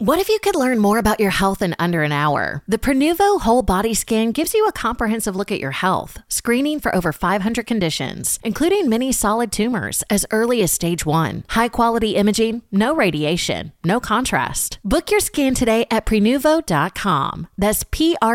What if you could learn more about your health in under an hour? The Prenuvo Whole Body Scan gives you a comprehensive look at your health, screening for over 500 conditions, including many solid tumors as early as stage 1. High-quality imaging, no radiation, no contrast. Book your scan today at Prenuvo.com. That's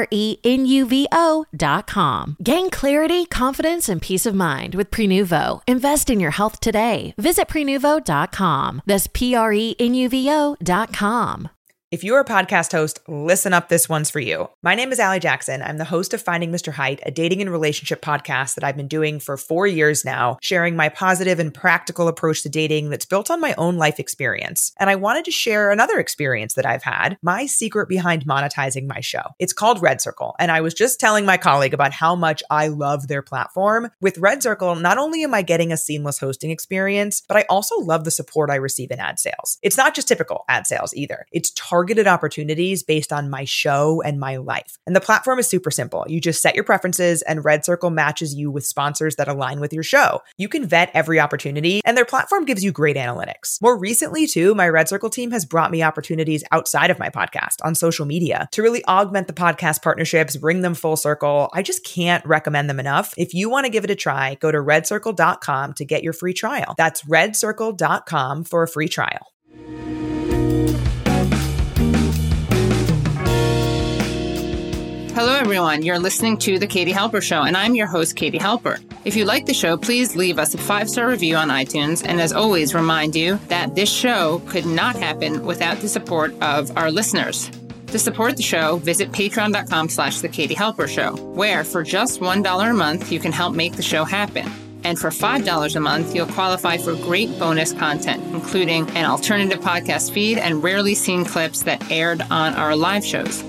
Prenuvo.com. Gain clarity, confidence, and peace of mind with Prenuvo. Invest in your health today. Visit Prenuvo.com. That's Prenuvo.com. If you're a podcast host, listen up, this one's for you. My name is Allie Jackson. I'm the host of Finding Mr. Height, a dating and relationship podcast that I've been doing for 4 years now, sharing my positive and practical approach to dating that's built on my own life experience. And I wanted to share another experience that I've had, my secret behind monetizing my show. It's called Red Circle, and I was just telling my colleague about how much I love their platform. With Red Circle, not only am I getting a seamless hosting experience, but I also love the support I receive in ad sales. It's not just typical ad sales either. It's targeted opportunities based on my show and my life. And the platform is super simple. You just set your preferences and Red Circle matches you with sponsors that align with your show. You can vet every opportunity and their platform gives you great analytics. More recently too, my Red Circle team has brought me opportunities outside of my podcast on social media to really augment the podcast partnerships, bring them full circle. I just can't recommend them enough. If you want to give it a try, go to redcircle.com to get your free trial. That's redcircle.com for a free trial. Hello, everyone. You're listening to The Katie Halper Show, and I'm your host, Katie Halper. If you like the show, please leave us a 5-star review on iTunes. And as always, remind you that this show could not happen without the support of our listeners. To support the show, visit patreon.com/The Katie Halper Show, where for just $1 a month, you can help make the show happen. And for $5 a month, you'll qualify for great bonus content, including an alternative podcast feed and rarely seen clips that aired on our live shows.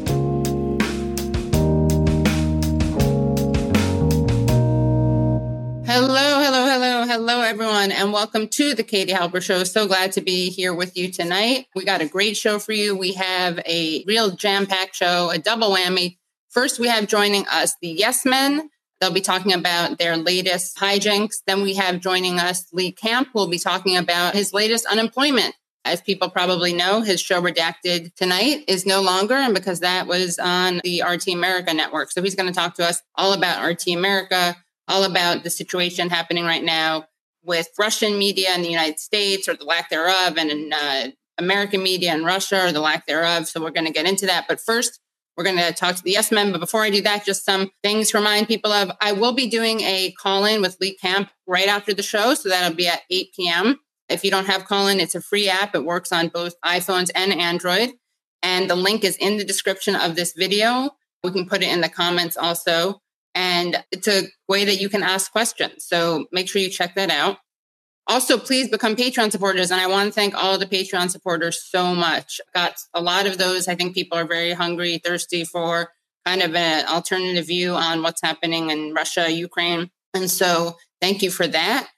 Hello, everyone, and welcome to the Katie Halper Show. So glad to be here with you tonight. We got a great show for you. We have a real jam-packed show, a double whammy. First, we have joining us the Yes Men. They'll be talking about their latest hijinks. Then we have joining us Lee Camp, who will be talking about his latest unemployment. As people probably know, his show Redacted Tonight is no longer, and because that was on the RT America network. So he's going to talk to us all about RT America, all about the situation happening right now with Russian media in the United States, or the lack thereof, and in American media in Russia, or the lack thereof. So we're going to get into that. But first, we're going to talk to the Yes Men. But before I do that, just some things to remind people of. I will be doing a call-in with Lee Camp right after the show. So that'll be at 8 p.m. If you don't have call-in, it's a free app. It works on both iPhones and Android. And the link is in the description of this video. We can put it in the comments also. And it's a way that you can ask questions. So make sure you check that out. Also, please become Patreon supporters. And I want to thank all of the Patreon supporters so much. Got a lot of those. I think people are very hungry, thirsty for kind of an alternative view on what's happening in Russia, Ukraine. And so thank you for that.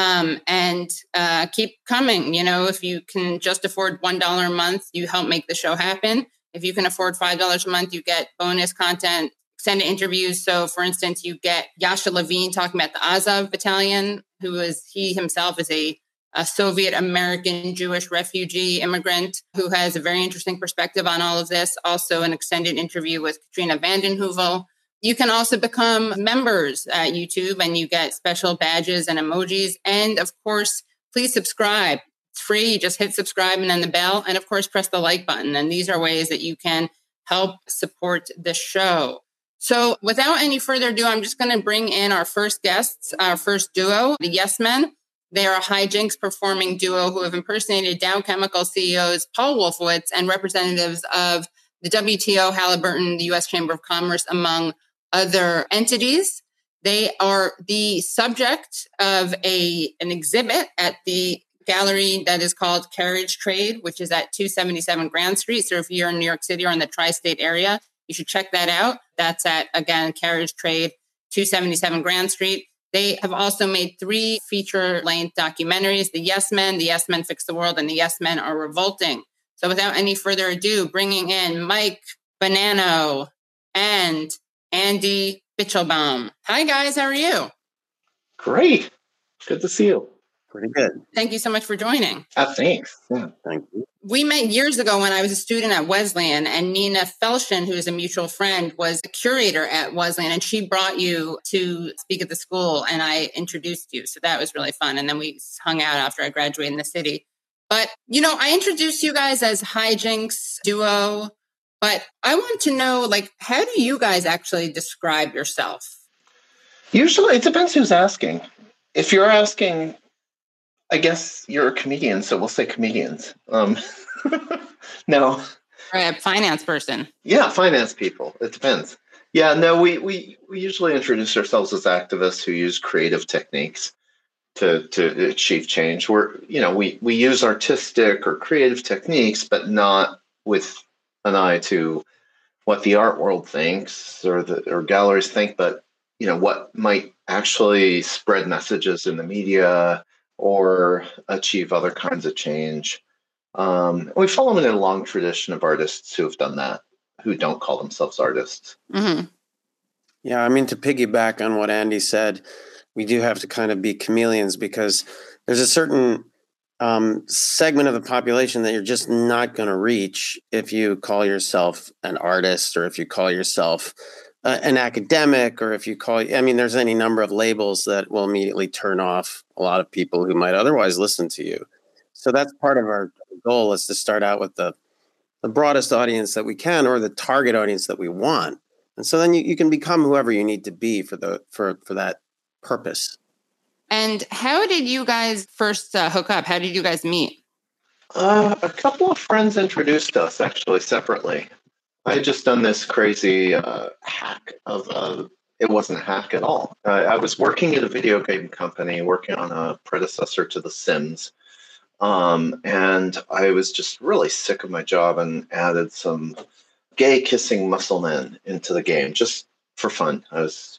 And keep coming. You know, if you can just afford $1 a month, you help make the show happen. If you can afford $5 a month, you get bonus content, extended interviews. So, for instance, you get Yasha Levine talking about the Azov Battalion, he himself is a Soviet American Jewish refugee immigrant who has a very interesting perspective on all of this. Also, an extended interview with Katrina vanden Heuvel. You can also become members at YouTube, and you get special badges and emojis. And of course, please subscribe. It's free. You just hit subscribe and then the bell. And of course, press the like button. And these are ways that you can help support the show. So without any further ado, I'm just going to bring in our first guests, our first duo, the Yes Men. They are a hijinks performing duo who have impersonated Dow Chemical CEOs Paul Wolfowitz and representatives of the WTO, Halliburton, the U.S. Chamber of Commerce, among other entities. They are the subject of an exhibit at the gallery that is called Carriage Trade, which is at 277 Grand Street. So if you're in New York City or in the tri-state area, you should check that out. That's at, again, Carriage Trade, 277 Grand Street. They have also made 3 feature-length documentaries, The Yes Men, The Yes Men Fix the World, and The Yes Men Are Revolting. So without any further ado, bringing in Mike Bonanno and Andy Bichelbaum. Hi, guys. How are you? Great. Good to see you. Pretty good. Thank you so much for joining. Thanks. Yeah. Thank you. We met years ago when I was a student at Wesleyan, and Nina Felshen, who is a mutual friend, was a curator at Wesleyan, and she brought you to speak at the school, and I introduced you. So that was really fun. And then we hung out after I graduated in the city. But, I introduced you guys as Hijinks duo, but I want to know, how do you guys actually describe yourself? Usually it depends who's asking. If you're asking, I guess you're a comedian, so we'll say comedians. No. Or a finance person. Yeah, finance people. It depends. Yeah, no, we usually introduce ourselves as activists who use creative techniques to achieve change. We use artistic or creative techniques, but not with an eye to what the art world thinks or galleries think, but what might actually spread messages in the media or achieve other kinds of change. We follow in a long tradition of artists who have done that, who don't call themselves artists. Mm-hmm. Yeah, I mean, to piggyback on what Andy said, we do have to kind of be chameleons because there's a certain segment of the population that you're just not going to reach if you call yourself an artist or if you call yourself an academic, or if you there's any number of labels that will immediately turn off a lot of people who might otherwise listen to you. So that's part of our goal, is to start out with the broadest audience that we can, or the target audience that we want. And so then you can become whoever you need to be for that purpose. And how did you guys first hook up? How did you guys meet? A couple of friends introduced us, actually, separately. I had just done this crazy hack of, it wasn't a hack at all. I was working at a video game company, working on a predecessor to The Sims. And I was just really sick of my job and added some gay kissing muscle men into the game just for fun. I was,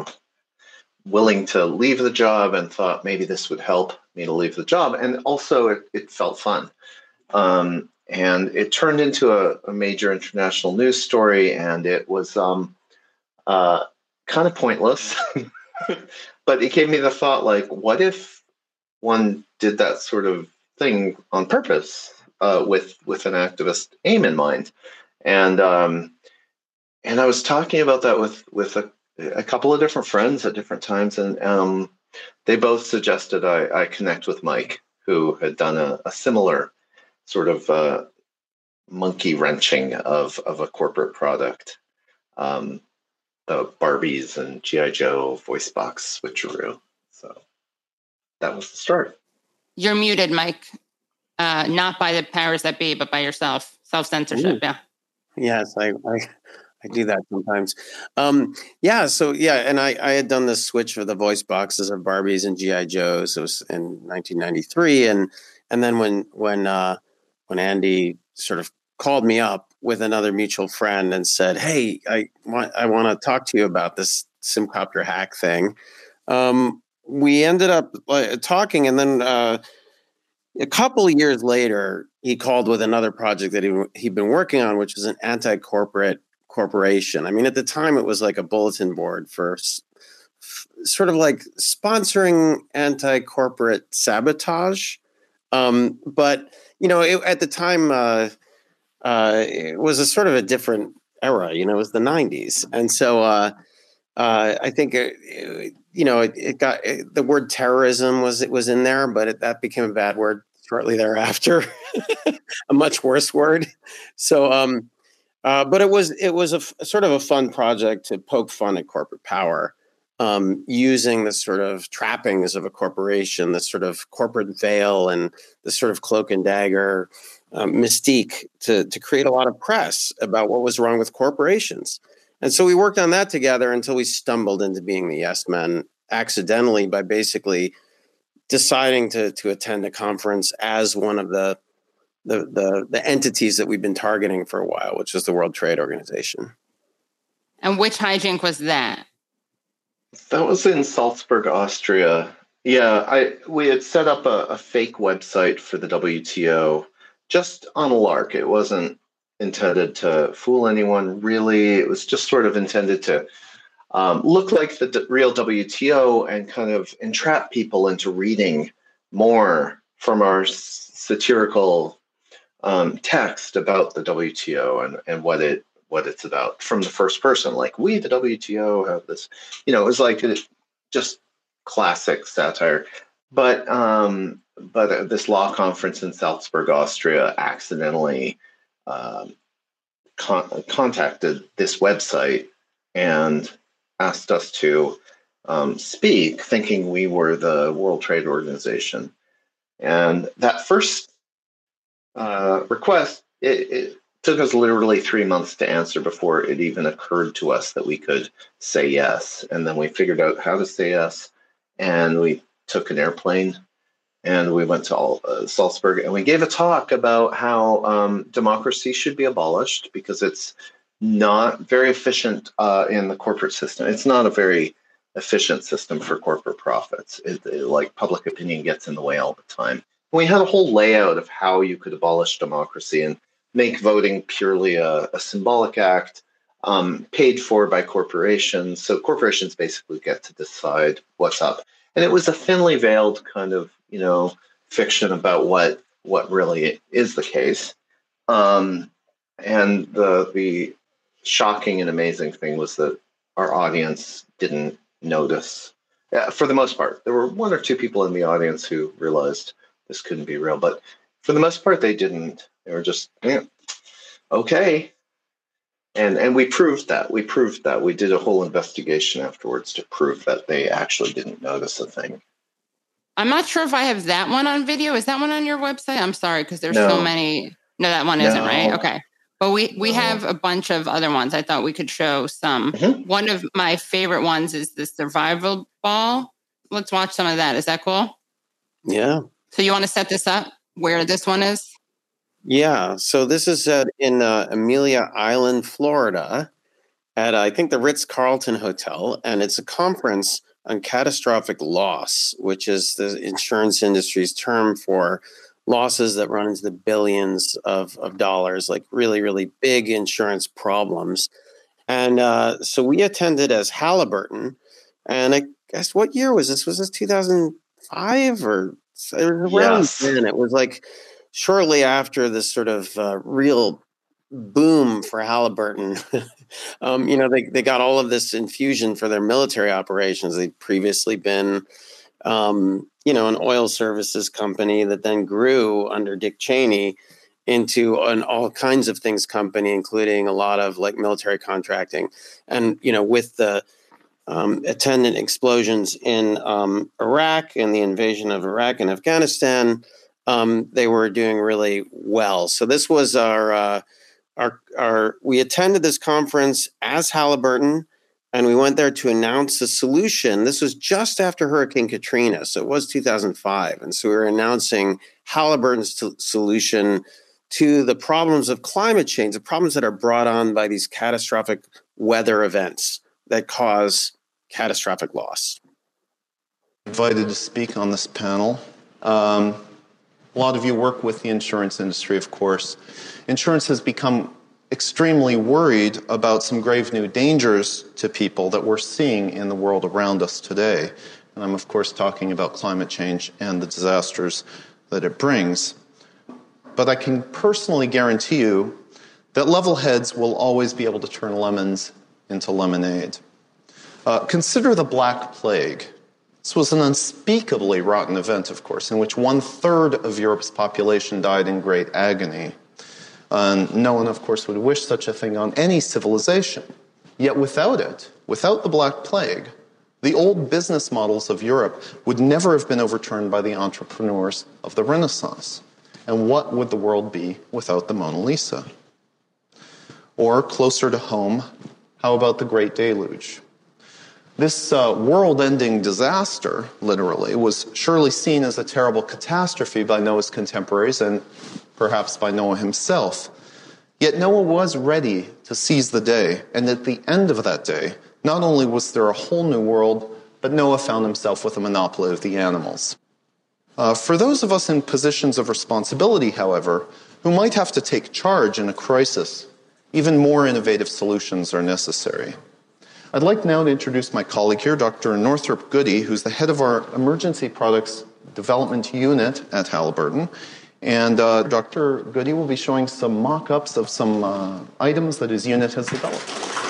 willing to leave the job and thought maybe this would help me to leave the job. And also it felt fun. And it turned into a major international news story, and it was kind of pointless. But it gave me the thought, what if one did that sort of thing on purpose with an activist aim in mind? And I was talking about that with a couple of different friends at different times, and they both suggested I connect with Mike, who had done a similar sort of monkey wrenching of a corporate product, the Barbies and G.I. Joe voice box switcheroo. So that was the start. You're muted, Mike. Not by the powers that be, but by yourself. Self-censorship, yeah. Yes, I do that sometimes. And I had done this switch for the voice boxes of Barbies and G.I. Joes. It was in 1993, and then when Andy sort of called me up with another mutual friend and said, "Hey, I want to talk to you about this Simcopter hack thing." We ended up talking, and then a couple of years later, he called with another project that he'd been working on, which was an anti-corporate corporation. I mean, at the time, it was like a bulletin board for sort of like sponsoring anti-corporate sabotage. But at the time, it was a sort of a different era. It was the 90s, and so I think it got the word terrorism was in there, but that became a bad word shortly thereafter, a much worse word. So, but it was a sort of a fun project to poke fun at corporate power, using the sort of trappings of a corporation, the sort of corporate veil and the sort of cloak and dagger mystique to create a lot of press about what was wrong with corporations. And so we worked on that together until we stumbled into being the Yes Men accidentally by basically deciding to attend a conference as one of the entities that we've been targeting for a while, which is the World Trade Organization. And which hijink was that? That was in Salzburg, Austria. Yeah, we had set up a fake website for the WTO just on a lark. It wasn't intended to fool anyone, really. It was just sort of intended to look like the real WTO and kind of entrap people into reading more from our satirical text about the WTO and what it's about from the first person. Like, we, the WTO, have this, it was like just classic satire. But this law conference in Salzburg, Austria, accidentally contacted this website and asked us to speak, thinking we were the World Trade Organization. And that first request, it took us literally 3 months to answer before it even occurred to us that we could say yes. And then we figured out how to say yes, and we took an airplane and we went to Salzburg, and we gave a talk about how democracy should be abolished because it's not very efficient in the corporate system. It's not a very efficient system for corporate profits. Like, public opinion gets in the way all the time. We had a whole layout of how you could abolish democracy and make voting purely a symbolic act, paid for by corporations. So corporations basically get to decide what's up. And it was a thinly veiled kind of, fiction about what really is the case. And the shocking and amazing thing was that our audience didn't notice. For the most part, there were one or two people in the audience who realized this couldn't be real, but for the most part, they didn't. They were just, okay. And we proved that. We did a whole investigation afterwards to prove that they actually didn't notice a thing. I'm not sure if I have that one on video. Is that one on your website? I'm sorry, because there's so many. No, that one isn't, right? Okay. But we have a bunch of other ones. I thought we could show some. Mm-hmm. One of my favorite ones is the survival ball. Let's watch some of that. Is that cool? Yeah. So you want to set this up where this one is? Yeah. So this is in Amelia Island, Florida, at I think the Ritz-Carlton Hotel, and it's a conference on catastrophic loss, which is the insurance industry's term for losses that run into the billions of dollars, like really, really big insurance problems. And so we attended as Halliburton. And I guess, what year was this? Was this 2005 or it was around then? It was like shortly after this sort of real boom for Halliburton. They got all of this infusion for their military operations. They'd previously been, an oil services company that then grew under Dick Cheney into an all kinds of things company, including a lot of like military contracting. And, with the attendant explosions in Iraq and the invasion of Iraq and Afghanistan, they were doing really well. So this was we attended this conference as Halliburton, and we went there to announce a solution. This was just after Hurricane Katrina, so it was 2005. And so we were announcing Halliburton's solution to the problems of climate change, the problems that are brought on by these catastrophic weather events that cause catastrophic loss. Invited to speak on this panel. A lot of you work with the insurance industry, of course. Insurance has become extremely worried about some grave new dangers to people that we're seeing in the world around us today. And I'm, of course, talking about climate change and the disasters that it brings. But I can personally guarantee you that level heads will always be able to turn lemons into lemonade. Consider the Black Plague. This was an unspeakably rotten event, of course, in which 1/3 of Europe's population died in great agony. No one, of course, would wish such a thing on any civilization. Yet without it, without the Black Plague, the old business models of Europe would never have been overturned by the entrepreneurs of the Renaissance. And what would the world be without the Mona Lisa? Or, closer to home, how about the Great Deluge? This world-ending disaster, literally, was surely seen as a terrible catastrophe by Noah's contemporaries and perhaps by Noah himself. Yet Noah was ready to seize the day, and at the end of that day, not only was there a whole new world, but Noah found himself with a monopoly of the animals. For those of us in positions of responsibility, however, who might have to take charge in a crisis, even more innovative solutions are necessary. I'd like now to introduce my colleague here, Dr. Northrop Goody, who's the head of our Emergency Products development unit at Halliburton. And Dr. Goody will be showing some mock-ups of some items that his unit has developed.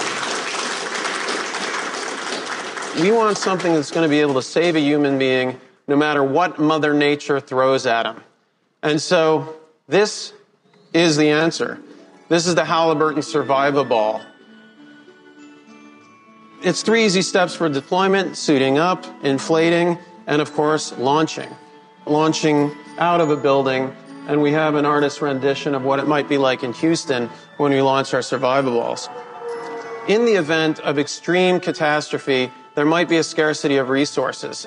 We want something that's going to be able to save a human being no matter what Mother Nature throws at him. And so this is the answer. This is the Halliburton Survivaball. It's 3 easy steps for deployment: suiting up, inflating, and of course, launching. Launching out of a building. And we have an artist's rendition of what it might be like in Houston when we launch our Survivaballs. In the event of extreme catastrophe, there might be a scarcity of resources.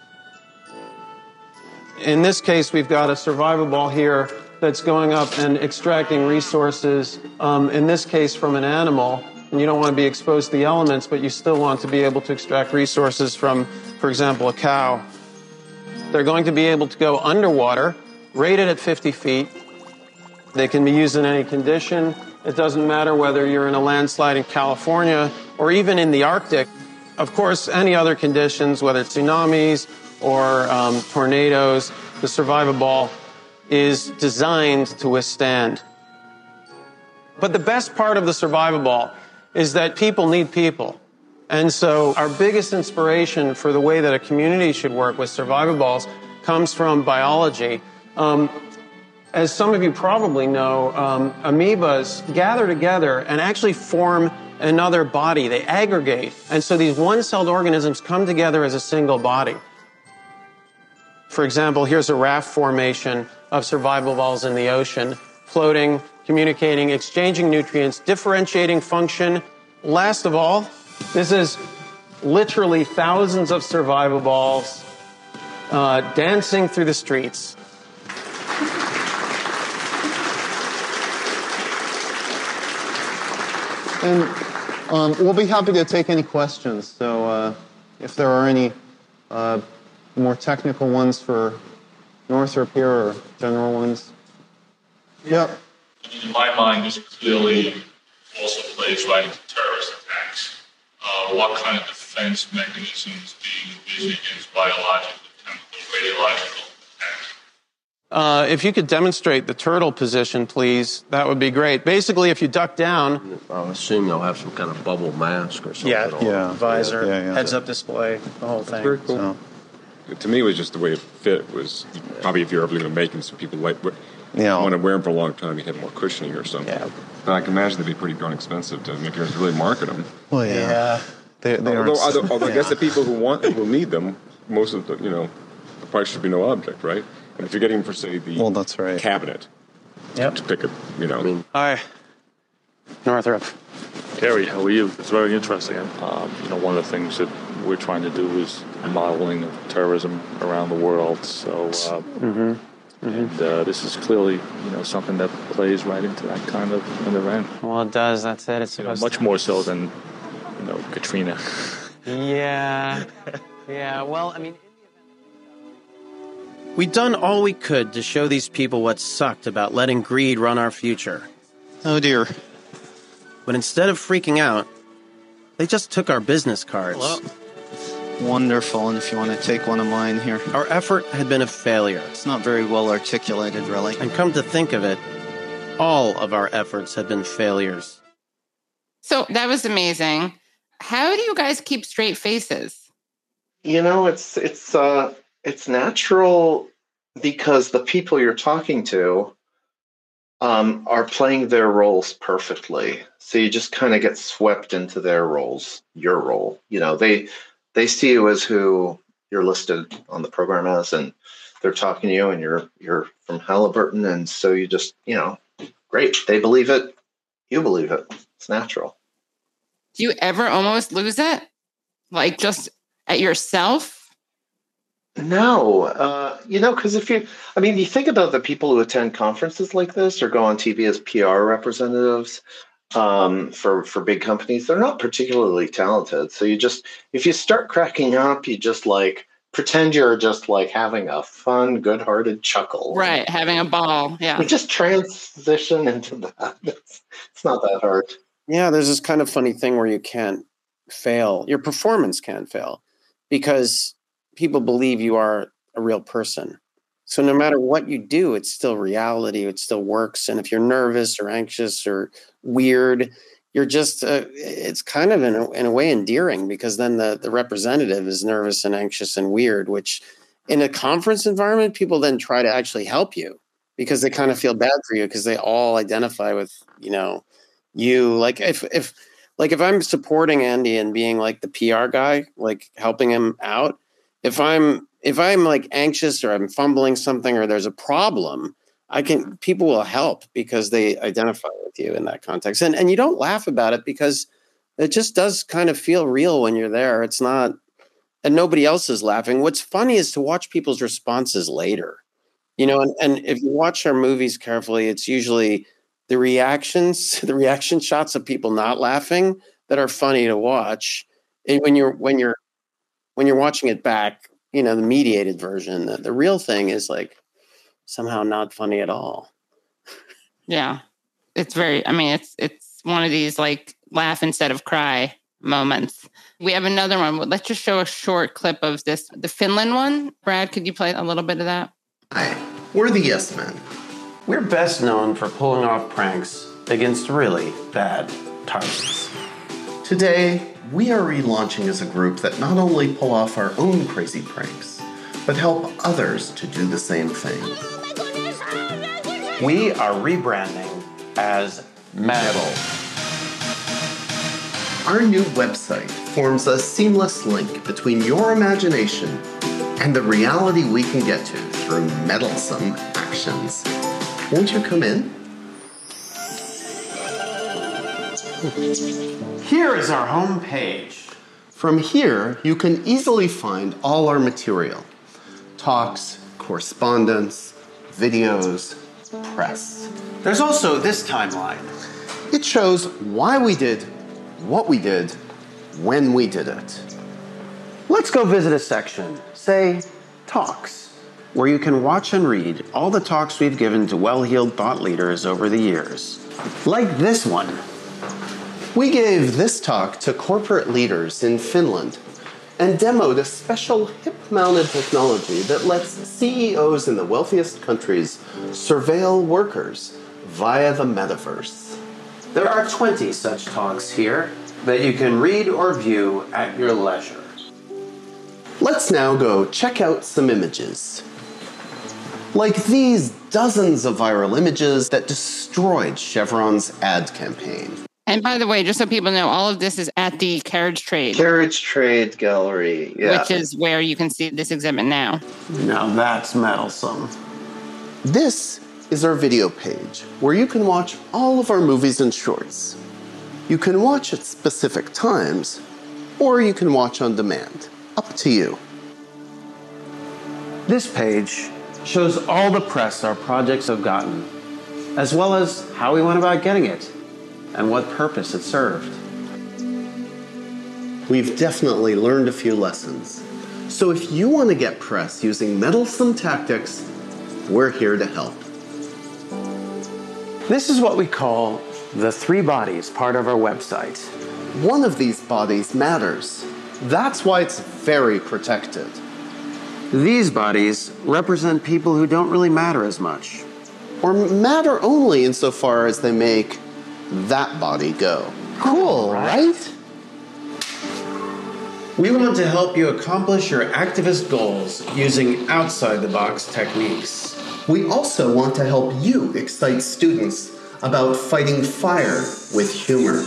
In this case, we've got a Survivaball here that's going up and extracting resources, in this case from an animal. And you don't want to be exposed to the elements, but you still want to be able to extract resources from, for example, a cow. They're going to be able to go underwater, rated at 50 feet. They can be used in any condition. It doesn't matter whether you're in a landslide in California or even in the Arctic. Of course, any other conditions, whether it's tsunamis or tornadoes, the Survivaball is designed to withstand. But the best part of the Survivaball is that people need people. And so our biggest inspiration for the way that a community should work with Survivaballs comes from biology. As some of you probably know, amoebas gather together and actually form another body. They aggregate. And so these one-celled organisms come together as a single body. For example, here's a raft formation of Survivaballs in the ocean, floating, communicating, exchanging nutrients, differentiating function. Last of all, this is literally thousands of Survivaballs dancing through the streets. And we'll be happy to take any questions. So if there are any more technical ones for Northrop here or general ones. Yeah. In my mind, this clearly also plays right into terrorist attacks. What kind of defense mechanisms do you envision against biological, chemical, radiological attacks? If you could demonstrate the turtle position, please, that would be great. Basically, if you duck down... I'll assume they'll have some kind of bubble mask or something. Visor, heads-up display, the whole thing. Very cool. So. To me, it was just the way it fit was probably if you're ever going to make them so people want to wear them for a long time, you have more cushioning or something. Yeah. But I can imagine they'd be pretty darn expensive to make yours really market them. Well, yeah. Although I guess the people who need them, most of the price should be no object, right? And if you're getting them for, say, the cabinet, to pick a, Hi, Northrop. Gary, how are you? It's very interesting. One of the things that we're trying to do is modeling of terrorism around the world. So, and this is clearly, something that plays right into that kind of an event. Well, it does. That's it. It's supposed much more so than, Katrina. Yeah. Well, we'd done all we could to show these people what sucked about letting greed run our future. Oh, dear. But instead of freaking out, they just took our business cards. Hello. Wonderful, and if you want to take one of mine here. Our effort had been a failure. It's not very well articulated, really. And come to think of it, all of our efforts had been failures. So that was amazing. How do you guys keep straight faces? It's natural because the people you're talking to are playing their roles perfectly. So you just kind of get swept into their roles, your role. They see you as who you're listed on the program as, and they're talking to you, and you're from Halliburton, and so you just, great. They believe it. You believe it. It's natural. Do you ever almost lose it? Like just at yourself? No, because you think about the people who attend conferences like this or go on TV as PR representatives for big companies, they're not particularly talented. So if you start cracking up, you just pretend you're just having a fun, good-hearted chuckle. Right, having a ball, yeah. You just transition into that. It's not that hard. Yeah, there's this kind of funny thing where you can't fail. Your performance can't fail because people believe you are a real person. So no matter what you do, it's still reality. It still works. And if you're nervous or anxious or weird, you're just, it's kind of in a way endearing, because then the representative is nervous and anxious and weird, which in a conference environment, people then try to actually help you because they kind of feel bad for you because they all identify with, you. Like if I'm supporting Andy and being like the PR guy, like helping him out, if I'm like anxious or I'm fumbling something or there's a problem, people will help because they identify with you in that context. And you don't laugh about it because it just does kind of feel real when you're there. It's not, and nobody else is laughing. What's funny is to watch people's responses later, and if you watch our movies carefully, it's usually the reaction shots of people not laughing that are funny to watch. And when you're watching it back, the mediated version, the real thing is like somehow not funny at all. Yeah. It's it's one of these like laugh instead of cry moments. We have another one. Let's just show a short clip of this, the Finland one. Brad, could you play a little bit of that? Hi, we're the Yes Men. We're best known for pulling off pranks against really bad targets. Today, we are relaunching as a group that not only pull off our own crazy pranks, but help others to do the same thing. We are rebranding as Metal. Our new website forms a seamless link between your imagination and the reality we can get to through meddlesome actions. Won't you come in? Here is our home page. From here, you can easily find all our material. Talks, correspondence, videos, press. There's also this timeline. It shows why we did what we did when we did it. Let's go visit a section, say Talks, where you can watch and read all the talks we've given to well-heeled thought leaders over the years. Like this one. We gave this talk to corporate leaders in Finland and demoed a special hip-mounted technology that lets CEOs in the wealthiest countries surveil workers via the metaverse. There are 20 such talks here that you can read or view at your leisure. Let's now go check out some images. Like these dozens of viral images that destroyed Chevron's ad campaign. And by the way, just so people know, all of this is at the Carriage Trade. Carriage Trade Gallery, yeah. Which is where you can see this exhibit now. Now that's meddlesome. This is our video page, where you can watch all of our movies and shorts. You can watch at specific times, or you can watch on demand. Up to you. This page shows all the press our projects have gotten, as well as how we went about getting it and what purpose it served. We've definitely learned a few lessons. So if you want to get press using meddlesome tactics, we're here to help. This is what we call the 3 bodies part of our website. One of these bodies matters. That's why it's very protected. These bodies represent people who don't really matter as much. Or matter only insofar as they make that body go. Cool, right? We want to help you accomplish your activist goals using outside-the-box techniques. We also want to help you excite students about fighting fire with humor.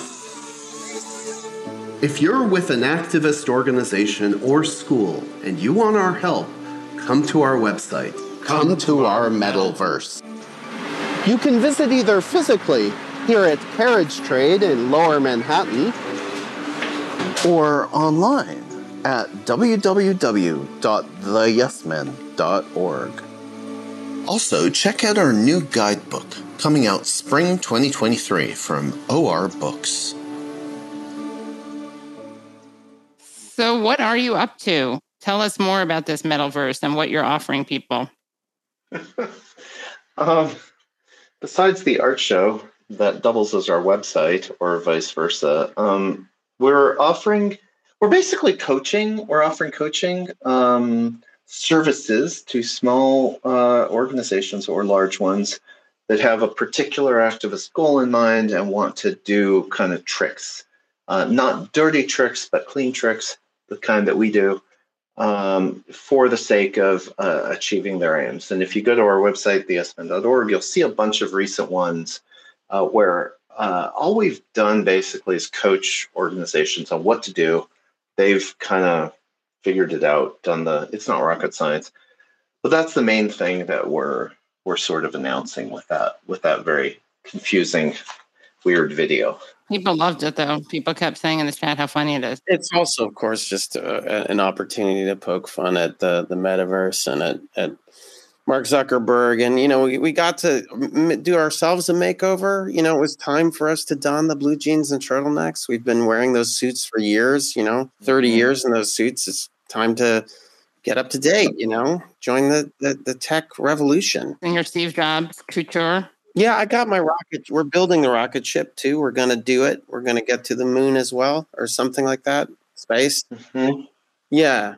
If you're with an activist organization or school and you want our help, come to our website. Come to our Metalverse. You can visit either physically here at Carriage Trade in Lower Manhattan or online at www.theyesmen.org. Also, check out our new guidebook coming out spring 2023 from OR Books. So what are you up to? Tell us more about this Metalverse and what you're offering people. Besides the art show that doubles as our website or vice versa, we're basically coaching. We're offering coaching. services to small organizations or large ones that have a particular activist goal in mind and want to do kind of tricks, not dirty tricks, but clean tricks, the kind that we do, for the sake of achieving their aims. And if you go to our website, thesn.org, you'll see a bunch of recent ones where all we've done basically is coach organizations on what to do. They've kind of figured it out, it's not rocket science, but that's the main thing that we're sort of announcing with that very confusing, weird video. People loved it, though. People kept saying in the chat how funny it is. It's also, of course, just an opportunity to poke fun at the metaverse and at Mark Zuckerberg. And, we got to do ourselves a makeover. It was time for us to don the blue jeans and turtlenecks. We've been wearing those suits for years, 30 years in those suits. It's time to get up to date, join the tech revolution. And your Steve Jobs couture. Yeah, I got my rocket. We're building the rocket ship too. We're going to do it. We're going to get to the moon as well, or something like that. Space. Mm-hmm. Yeah.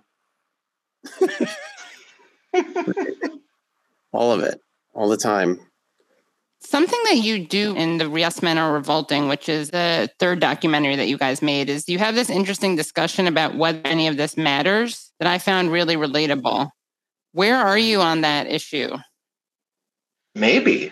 All of it, all the time. Something that you do in the Yes Men Are Revolting, which is the third documentary that you guys made, is you have this interesting discussion about whether any of this matters that I found really relatable. Where are you on that issue? Maybe.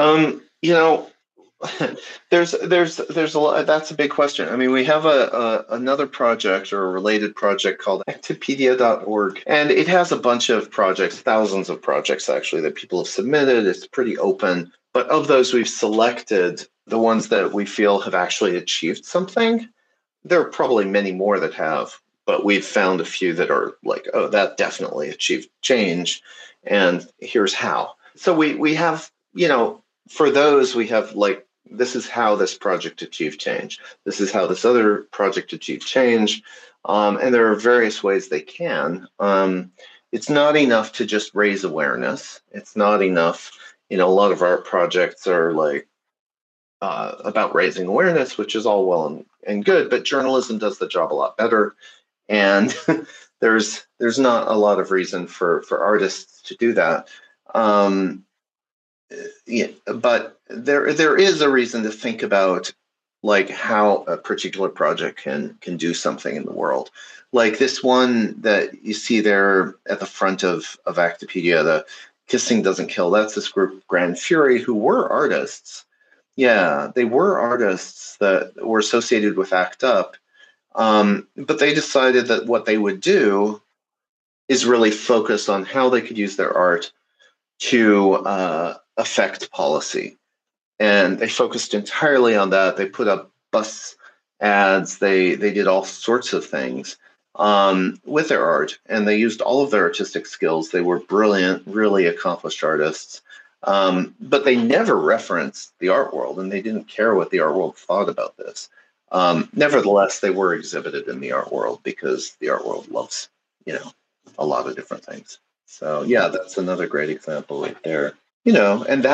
There's a lot. That's a big question. I mean, we have another project or a related project called Actipedia.org, and it has a bunch of projects, thousands of projects actually, that people have submitted. It's pretty open, but of those, we've selected the ones that we feel have actually achieved something. There are probably many more that have, but we've found a few that are like, oh, that definitely achieved change, and here's how. So we have, for those, we have like, this is how this project achieved change. This is how this other project achieved change. And there are various ways they can. It's not enough to just raise awareness. It's not enough. A lot of our projects are like about raising awareness, which is all well and good, but journalism does the job a lot better. And there's not a lot of reason for artists to do that. But there is a reason to think about like how a particular project can do something in the world. Like this one that you see there at the front of Actipedia, the Kissing Doesn't Kill. That's this group, Grand Fury, who were artists. Yeah, they were artists that were associated with ACT UP. But they decided that what they would do is really focus on how they could use their art to affect policy. And they focused entirely on that. They put up bus ads. They did all sorts of things with their art. And they used all of their artistic skills. They were brilliant, really accomplished artists. But they never referenced the art world, and they didn't care what the art world thought about this. Nevertheless, they were exhibited in the art world because the art world loves, a lot of different things. So yeah, that's another great example right there. And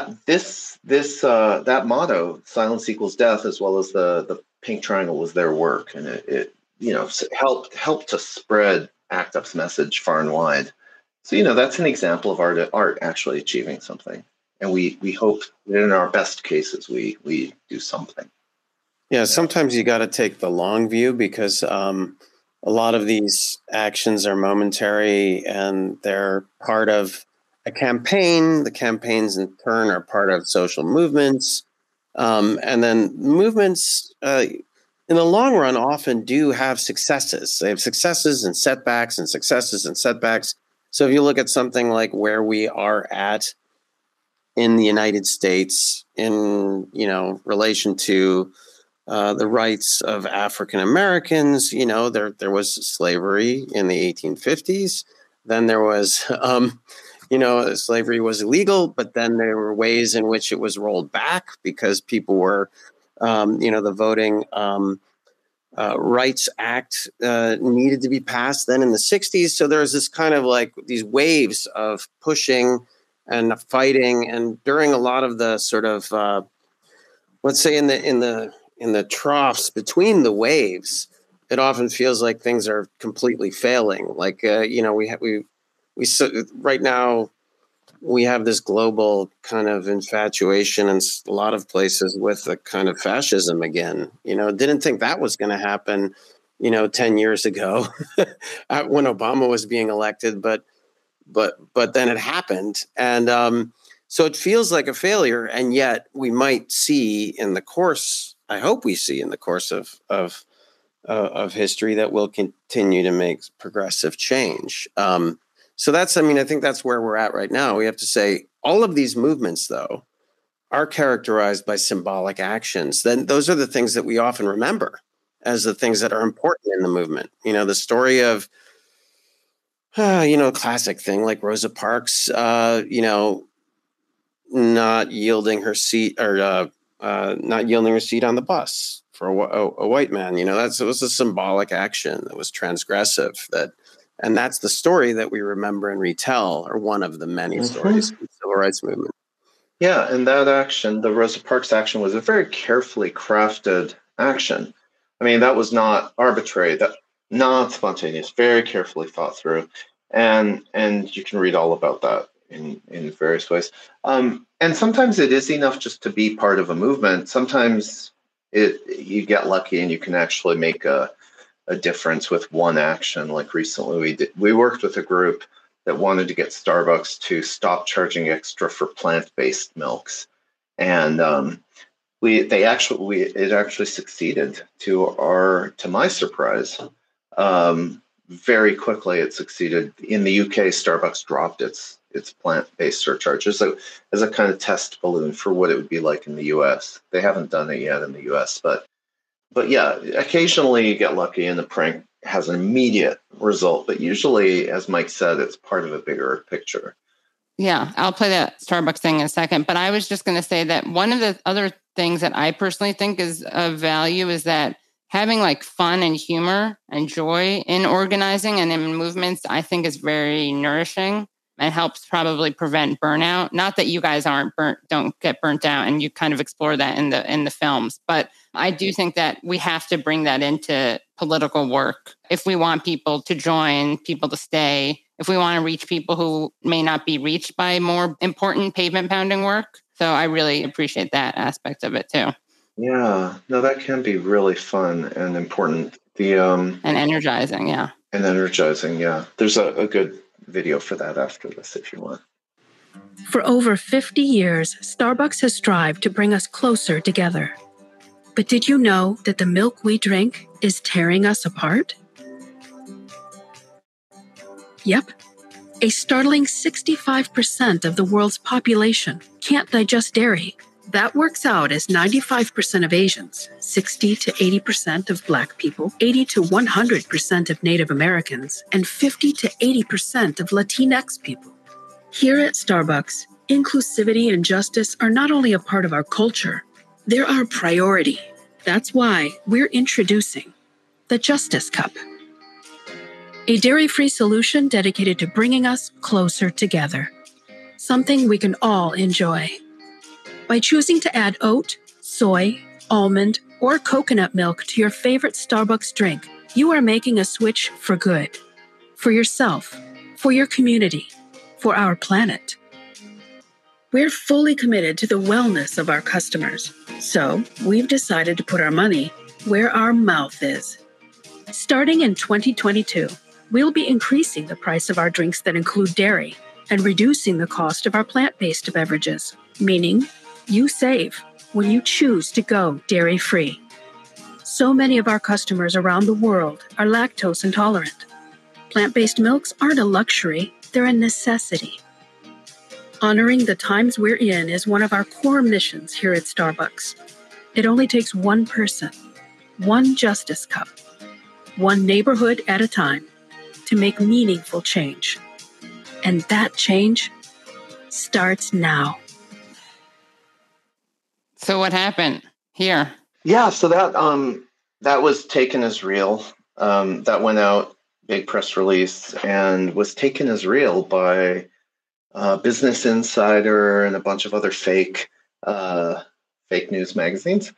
that motto, silence equals death, as well as the pink triangle, was their work, and it helped to spread ACT UP's message far and wide. So that's an example of art actually achieving something, and we hope that in our best cases we do something. Yeah, sometimes you got to take the long view because a lot of these actions are momentary and they're part of a campaign. The campaigns in turn are part of social movements. And then movements in the long run often do have successes. They have successes and setbacks and successes and setbacks. So if you look at something like where we are at in the United States in, relation to the rights of African Americans, there was slavery in the 1850s. Then there was, slavery was illegal, but then there were ways in which it was rolled back because people were, the Voting Rights Act needed to be passed then in the 60s. So there's this kind of like these waves of pushing and fighting. And during a lot of the sort of, let's say in the troughs between the waves, it often feels like things are completely failing. Like, we right now we have this global kind of infatuation in a lot of places with a kind of fascism again. Didn't think that was going to happen, 10 years ago when Obama was being elected, but then it happened. And so it feels like a failure. And yet we might see in the course, I hope we see in the course of history that we'll continue to make progressive change. So I think that's where we're at right now. We have to say all of these movements, though, are characterized by symbolic actions. Then those are the things that we often remember as the things that are important in the movement. The story of, a classic thing like Rosa Parks, not yielding her seat or not yielding her seat on the bus for a white man. It was a symbolic action that was transgressive. And that's the story that we remember and retell, or one of the many stories of the civil rights movement. Yeah, and that action, the Rosa Parks action, was a very carefully crafted action. I mean, that was not arbitrary, not spontaneous, very carefully thought through. And you can read all about that in various ways. And sometimes it is enough just to be part of a movement. Sometimes you get lucky and you can actually make a difference with one action. Like recently we worked with a group that wanted to get Starbucks to stop charging extra for plant-based milks. And it actually succeeded to my surprise. Very quickly it succeeded. In the UK, Starbucks dropped its plant-based surcharge as a kind of test balloon for what it would be like in the US. They haven't done it yet in the US, but yeah, occasionally you get lucky and the prank has an immediate result. But usually, as Mike said, it's part of a bigger picture. Yeah, I'll play that Starbucks thing in a second. But I was just going to say that one of the other things that I personally think is of value is that having like fun and humor and joy in organizing and in movements, I think is very nourishing and helps probably prevent burnout. Not that you guys don't get burnt out, and you kind of explore that in the films. But I do think that we have to bring that into political work if we want people to join, people to stay, if we want to reach people who may not be reached by more important pavement pounding work. So I really appreciate that aspect of it too. Yeah, no, that can be really fun and important. And energizing, yeah. And energizing, yeah. There's a good video for that after this if you want. For over 50 years, Starbucks has strived to bring us closer together. But did you know that the milk we drink is tearing us apart? Yep. A startling 65% of the world's population can't digest dairy. That works out as 95% of Asians, 60 to 80% of Black people, 80 to 100% of Native Americans, and 50 to 80% of Latinx people. Here at Starbucks, inclusivity and justice are not only a part of our culture, they're our priority. That's why we're introducing the Justice Cup, a dairy-free solution dedicated to bringing us closer together, something we can all enjoy. By choosing to add oat, soy, almond, or coconut milk to your favorite Starbucks drink, you are making a switch for good. For yourself, for your community, for our planet. We're fully committed to the wellness of our customers, so we've decided to put our money where our mouth is. Starting in 2022, we'll be increasing the price of our drinks that include dairy and reducing the cost of our plant-based beverages, meaning you save when you choose to go dairy-free. So many of our customers around the world are lactose intolerant. Plant-based milks aren't a luxury, they're a necessity. Honoring the times we're in is one of our core missions here at Starbucks. It only takes one person, one Justice Cup, one neighborhood at a time to make meaningful change. And that change starts now. So what happened here? Yeah, so that was taken as real. That went out, big press release, and was taken as real by Business Insider and a bunch of other fake news magazines.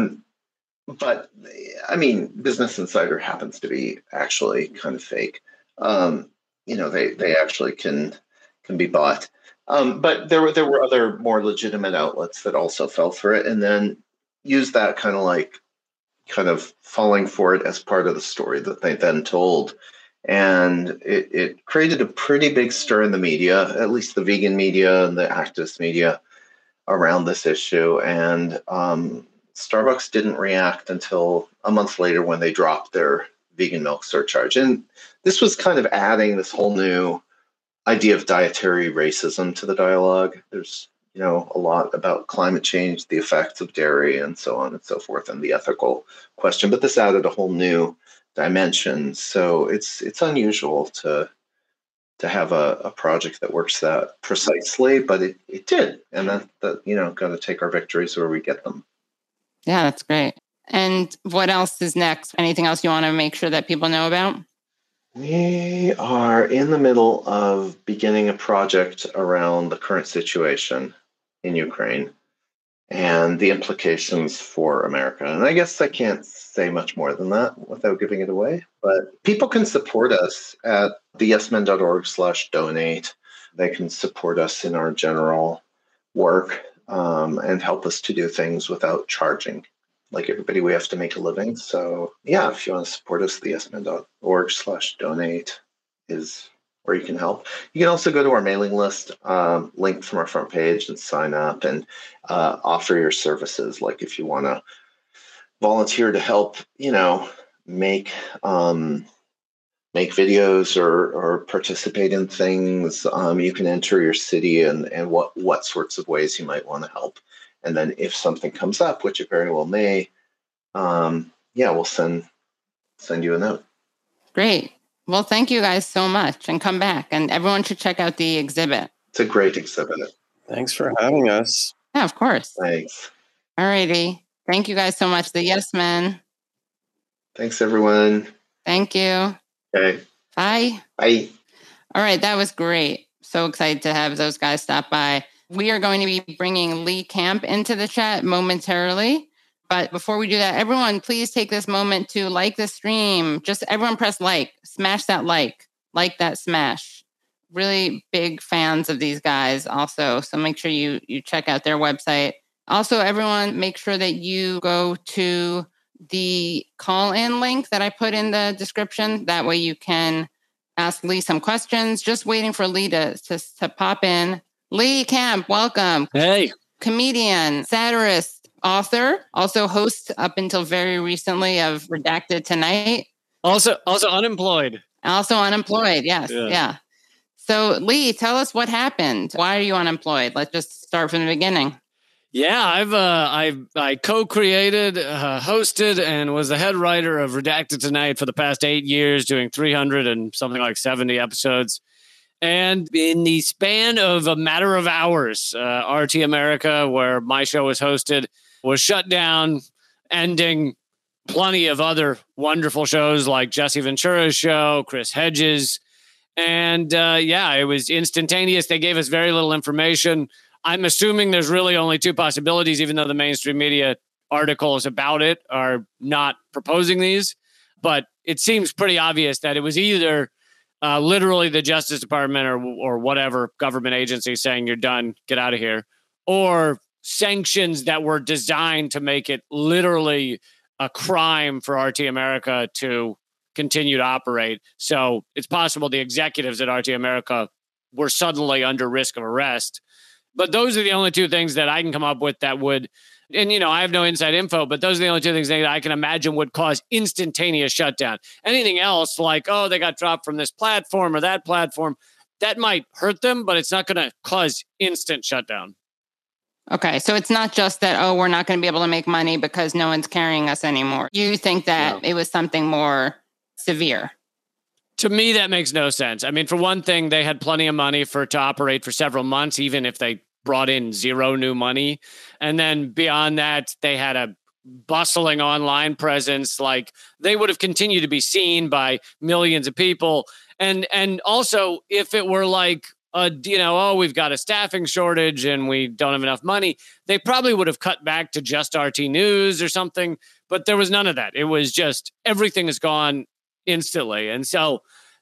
But I mean, Business Insider happens to be actually kind of fake. they actually can be bought. But there were other more legitimate outlets that also fell for it, and then used that kind of falling for it as part of the story that they then told. And it created a pretty big stir in the media, at least the vegan media and the activist media around this issue. And Starbucks didn't react until a month later when they dropped their vegan milk surcharge. And this was kind of adding this whole new idea of dietary racism to the dialogue. There's, a lot about climate change, the effects of dairy, and so on and so forth, and the ethical question. But this added a whole new dimension. So it's unusual to have a project that works that precisely, but it did. And that got to take our victories where we get them. Yeah, that's great. And what else is next? Anything else you want to make sure that people know about? We are in the middle of beginning a project around the current situation in Ukraine and the implications for America. And I guess I can't say much more than that without giving it away. But people can support us at theyesmen.org/donate. They can support us in our general work and help us to do things without charging. Like everybody, we have to make a living. So yeah, if you want to support us, theyesmen.org/donate is where you can help. You can also go to our mailing list, linked from our front page, and sign up and offer your services. Like if you want to volunteer to help, make videos or participate in things, you can enter your city and what sorts of ways you might want to help. And then if something comes up, which it very well may, we'll send you a note. Great. Well, thank you guys so much, and come back. And everyone should check out the exhibit. It's a great exhibit. Thanks for having us. Yeah, of course. Thanks. All righty. Thank you guys so much. The Yes Men. Thanks, everyone. Thank you. Okay. Bye. Bye. All right. That was great. So excited to have those guys stop by. We are going to be bringing Lee Camp into the chat momentarily. But before we do that, everyone, please take this moment to like the stream. Just everyone press like, smash that like that smash. Really big fans of these guys also. So make sure you check out their website. Also, everyone, make sure that you go to the call-in link that I put in the description. That way you can ask Lee some questions. Just waiting for Lee to pop in. Lee Camp, welcome. Hey. Comedian, satirist, author, also host up until very recently of Redacted Tonight. Also unemployed. Also unemployed, yes. Yeah. So Lee, tell us what happened. Why are you unemployed? Let's just start from the beginning. Yeah, I co-created, hosted, and was the head writer of Redacted Tonight for the past 8 years, doing 300 and something like 70 episodes. And in the span of a matter of hours, RT America, where my show was hosted, was shut down, ending plenty of other wonderful shows like Jesse Ventura's show, Chris Hedges. And it was instantaneous. They gave us very little information. I'm assuming there's really only two possibilities, even though the mainstream media articles about it are not proposing these. But it seems pretty obvious that it was either literally the Justice Department or whatever government agency saying you're done, get out of here, or sanctions that were designed to make it literally a crime for RT America to continue to operate. So it's possible the executives at RT America were suddenly under risk of arrest. But those are the only two things that I can come up with that would, and I have no inside info, but those are the only two things that I can imagine would cause instantaneous shutdown. Anything else like, they got dropped from this platform or that platform, that might hurt them, but it's not going to cause instant shutdown. Okay, so it's not just that, we're not going to be able to make money because no one's carrying us anymore. You think that it was something more severe? To me, that makes no sense. I mean, for one thing, they had plenty of money to operate for several months, even if they brought in zero new money. And then beyond that, they had a bustling online presence. Like, they would have continued to be seen by millions of people. And also, if it were like, we've got a staffing shortage and we don't have enough money, they probably would have cut back to just RT News or something. But there was none of that. It was just everything is gone instantly. And so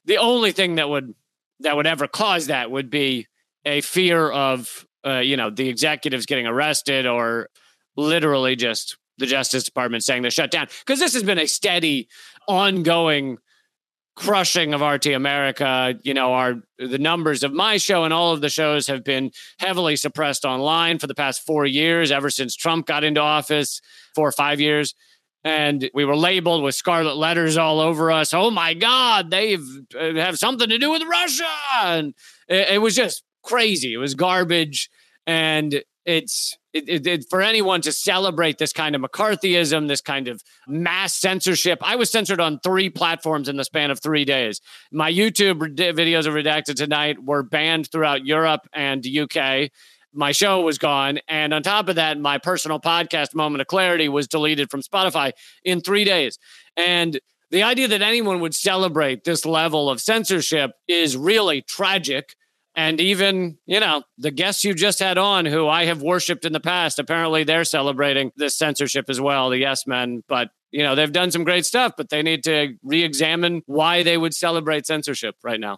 the only thing that would ever cause that would be a fear of, the executives getting arrested or literally just the Justice Department saying they're shut down. Because this has been a steady, ongoing crushing of RT America. The numbers of my show and all of the shows have been heavily suppressed online for the past 4 years, ever since Trump got into office, 4 or 5 years. And we were labeled with scarlet letters all over us. Oh my God, they have something to do with Russia. And it was just crazy. It was garbage. And it's for anyone to celebrate this kind of McCarthyism, this kind of mass censorship. I was censored on 3 platforms in the span of 3 days. My YouTube videos of Redacted Tonight were banned throughout Europe and UK. My show was gone. And on top of that, my personal podcast, Moment of Clarity, was deleted from Spotify in 3 days. And the idea that anyone would celebrate this level of censorship is really tragic. And even, the guests you just had on, who I have worshipped in the past, apparently they're celebrating this censorship as well, the Yes Men. But, they've done some great stuff, but they need to re-examine why they would celebrate censorship right now.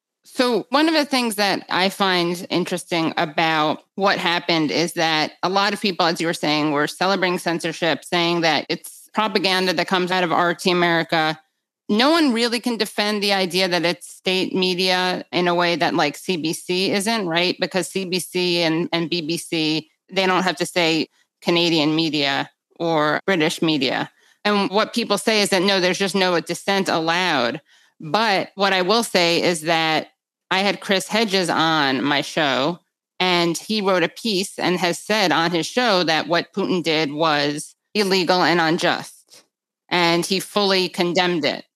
So one of the things that I find interesting about what happened is that a lot of people, as you were saying, were celebrating censorship, saying that it's propaganda that comes out of RT America. No one really can defend the idea that it's state media in a way that like CBC isn't, right? Because CBC and BBC, they don't have to say Canadian media or British media. And what people say is that, no, there's just no dissent allowed. But what I will say is that I had Chris Hedges on my show, and he wrote a piece and has said on his show that what Putin did was illegal and unjust. And he fully condemned it.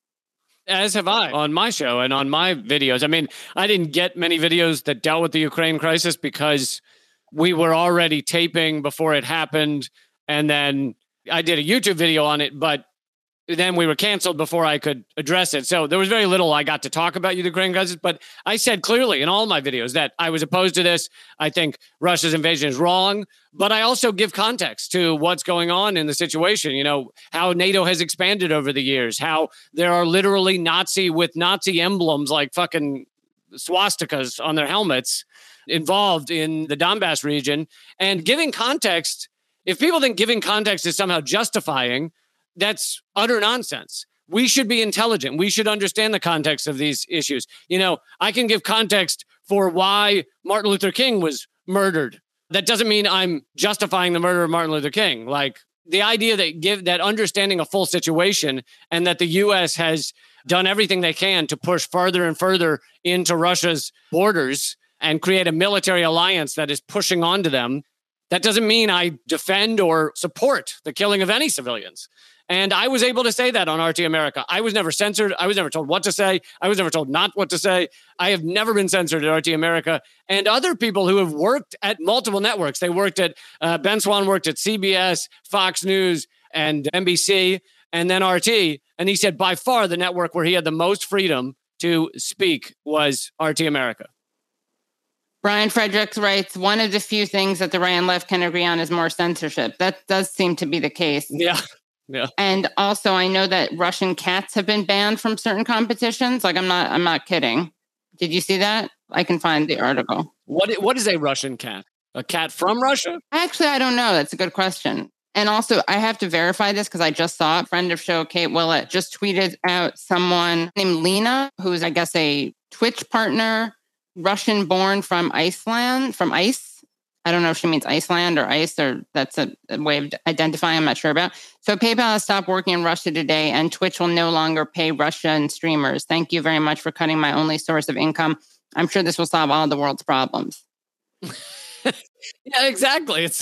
As have I on my show and on my videos. I mean, I didn't get many videos that dealt with the Ukraine crisis because we were already taping before it happened. And then I did a YouTube video on it, but then we were canceled before I could address it. So there was very little I got to talk about the Ukraine crisis, but I said clearly in all my videos that I was opposed to this. I think Russia's invasion is wrong, but I also give context to what's going on in the situation. How NATO has expanded over the years, how there are literally Nazi emblems like fucking swastikas on their helmets involved in the Donbass region, and giving context. If people think giving context is somehow justifying, that's utter nonsense. We should be intelligent. We should understand the context of these issues. I can give context for why Martin Luther King was murdered. That doesn't mean I'm justifying the murder of Martin Luther King. Like the idea that understanding a full situation and that the U.S. has done everything they can to push further and further into Russia's borders and create a military alliance that is pushing onto them. That doesn't mean I defend or support the killing of any civilians. And I was able to say that on RT America. I was never censored. I was never told what to say. I was never told not what to say. I have never been censored at RT America. And other people who have worked at multiple networks, they worked at, Ben Swan worked at CBS, Fox News, and NBC, and then RT. And he said by far the network where he had the most freedom to speak was RT America. Brian Fredericks writes, one of the few things that the right and left can agree on is more censorship. That does seem to be the case. Yeah. Yeah. And also I know that Russian cats have been banned from certain competitions. Like I'm not kidding. Did you see that? I can find the article. What is a Russian cat? A cat from Russia? Actually, I don't know. That's a good question. And also I have to verify this because I just saw a friend of show, Kate Willett, just tweeted out someone named Lena, who's I guess a Twitch partner, Russian born from Iceland, from ICE. I don't know if she means Iceland or ICE, or that's a way of identifying. I'm not sure about. So PayPal has stopped working in Russia today, and Twitch will no longer pay Russian streamers. Thank you very much for cutting my only source of income. I'm sure this will solve all the world's problems. Yeah, exactly. It's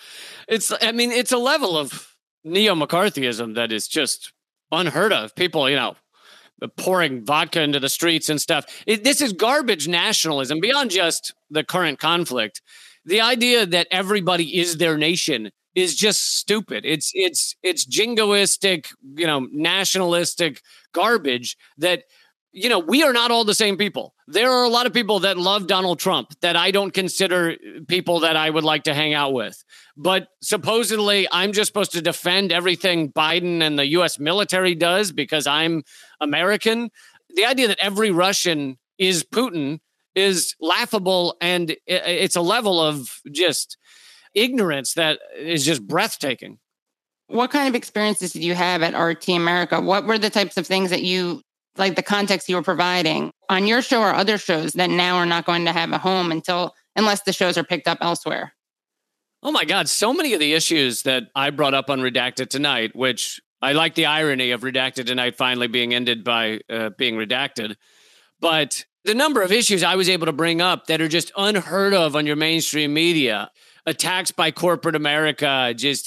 a level of neo-McCarthyism that is just unheard of. People, pouring vodka into the streets and stuff. This is garbage nationalism beyond just the current conflict. The idea that everybody is their nation is just stupid. It's jingoistic, nationalistic garbage that, we are not all the same people. There are a lot of people that love Donald Trump that I don't consider people that I would like to hang out with. But supposedly I'm just supposed to defend everything Biden and the U.S. military does because I'm American. the idea that every Russian is Putin is laughable, and it's a level of just ignorance that is just breathtaking. What kind of experiences did you have at RT America? What were the types of things that you, like the context you were providing on your show or other shows that now are not going to have a home unless the shows are picked up elsewhere? Oh my God, so many of the issues that I brought up on Redacted Tonight, which I like the irony of Redacted Tonight finally being ended by being redacted. But the number of issues I was able to bring up that are just unheard of on your mainstream media, attacks by corporate America, just,